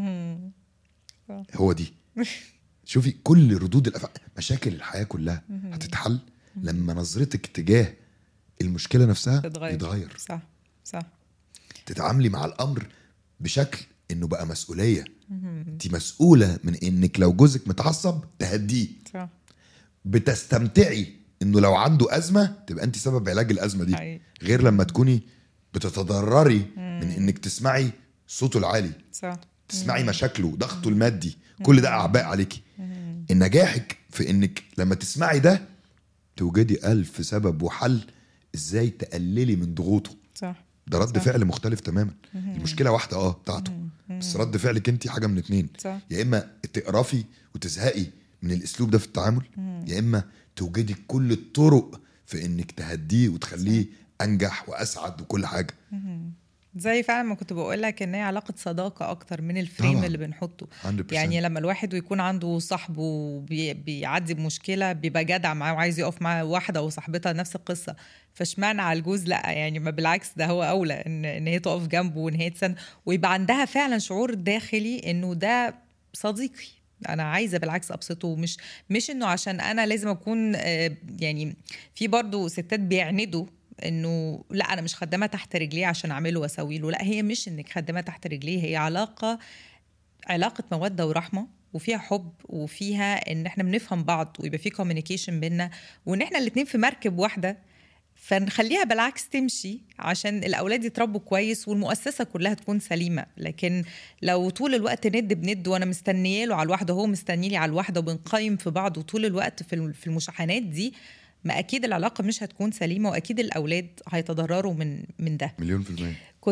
هو دي شوفي كل ردود الافعال، مشاكل الحياه كلها هتتحل لما نظرتك تجاه المشكله نفسها يتغير. صح صح. تتعاملي مع الامر بشكل انه بقى مسؤوليه، انت مسؤوله من انك لو جوزك متعصب تهديه صح. بتستمتعي انه لو عنده ازمه تبقى انت سبب علاج الازمه دي حقيقي. غير لما تكوني بتتضرري من انك تسمعي صوته العالي صح. تسمعي مشاكله، ضغطه المادي، كل ده اعباء عليكي. النجاحك في انك لما تسمعي ده توجدي 1000 سبب وحل ازاي تقللي من ضغوطه صح. ده رد صح. فعل مختلف تماما. المشكله واحده بتاعته، بس رد فعلك انت حاجه من اتنين صح. يا اما تقرفي وتزهقي من الاسلوب ده في التعامل، يا اما توجدي كل الطرق في انك تهديه وتخليه انجح واسعد وكل حاجه. زي فعلا ما كنت بقول لك ان هي علاقه صداقه اكتر من الفريم طبعا. اللي بنحطه 100%. يعني لما الواحد يكون عنده صاحبه بيعدي بمشكله بيبقى جدع معاه وعايز يقف معاه، واحده وصاحبتها نفس القصه، فاشمعنى على الجوز لا؟ يعني ما بالعكس ده هو اولى ان هي تقف جنبه وان هي تسند، ويبقى عندها فعلا شعور داخلي انه ده صديقي انا عايزه بالعكس ابسطه، مش انه عشان انا لازم اكون يعني في برضو ستات بيعندوا انه لا انا مش خدامه تحت رجليه عشان اعمله واسوي له. لا، هي مش انك خدامه تحت رجليه، هي علاقه موده ورحمه، وفيها حب، وفيها ان احنا بنفهم بعض ويبقى في كوميونيكيشن بينا، وان احنا الاتنين في مركب واحده، فنخليها بالعكس تمشي عشان الاولاد يتربوا كويس والمؤسسه كلها تكون سليمه. لكن لو طول الوقت ند بند وانا مستنيه له على الواحده وهو مستني لي على الواحده وبنقيم في بعض وطول الوقت في المشاحنات دي، ما اكيد العلاقه مش هتكون سليمه، واكيد الاولاد هيتضرروا من ده. 1,000,000%.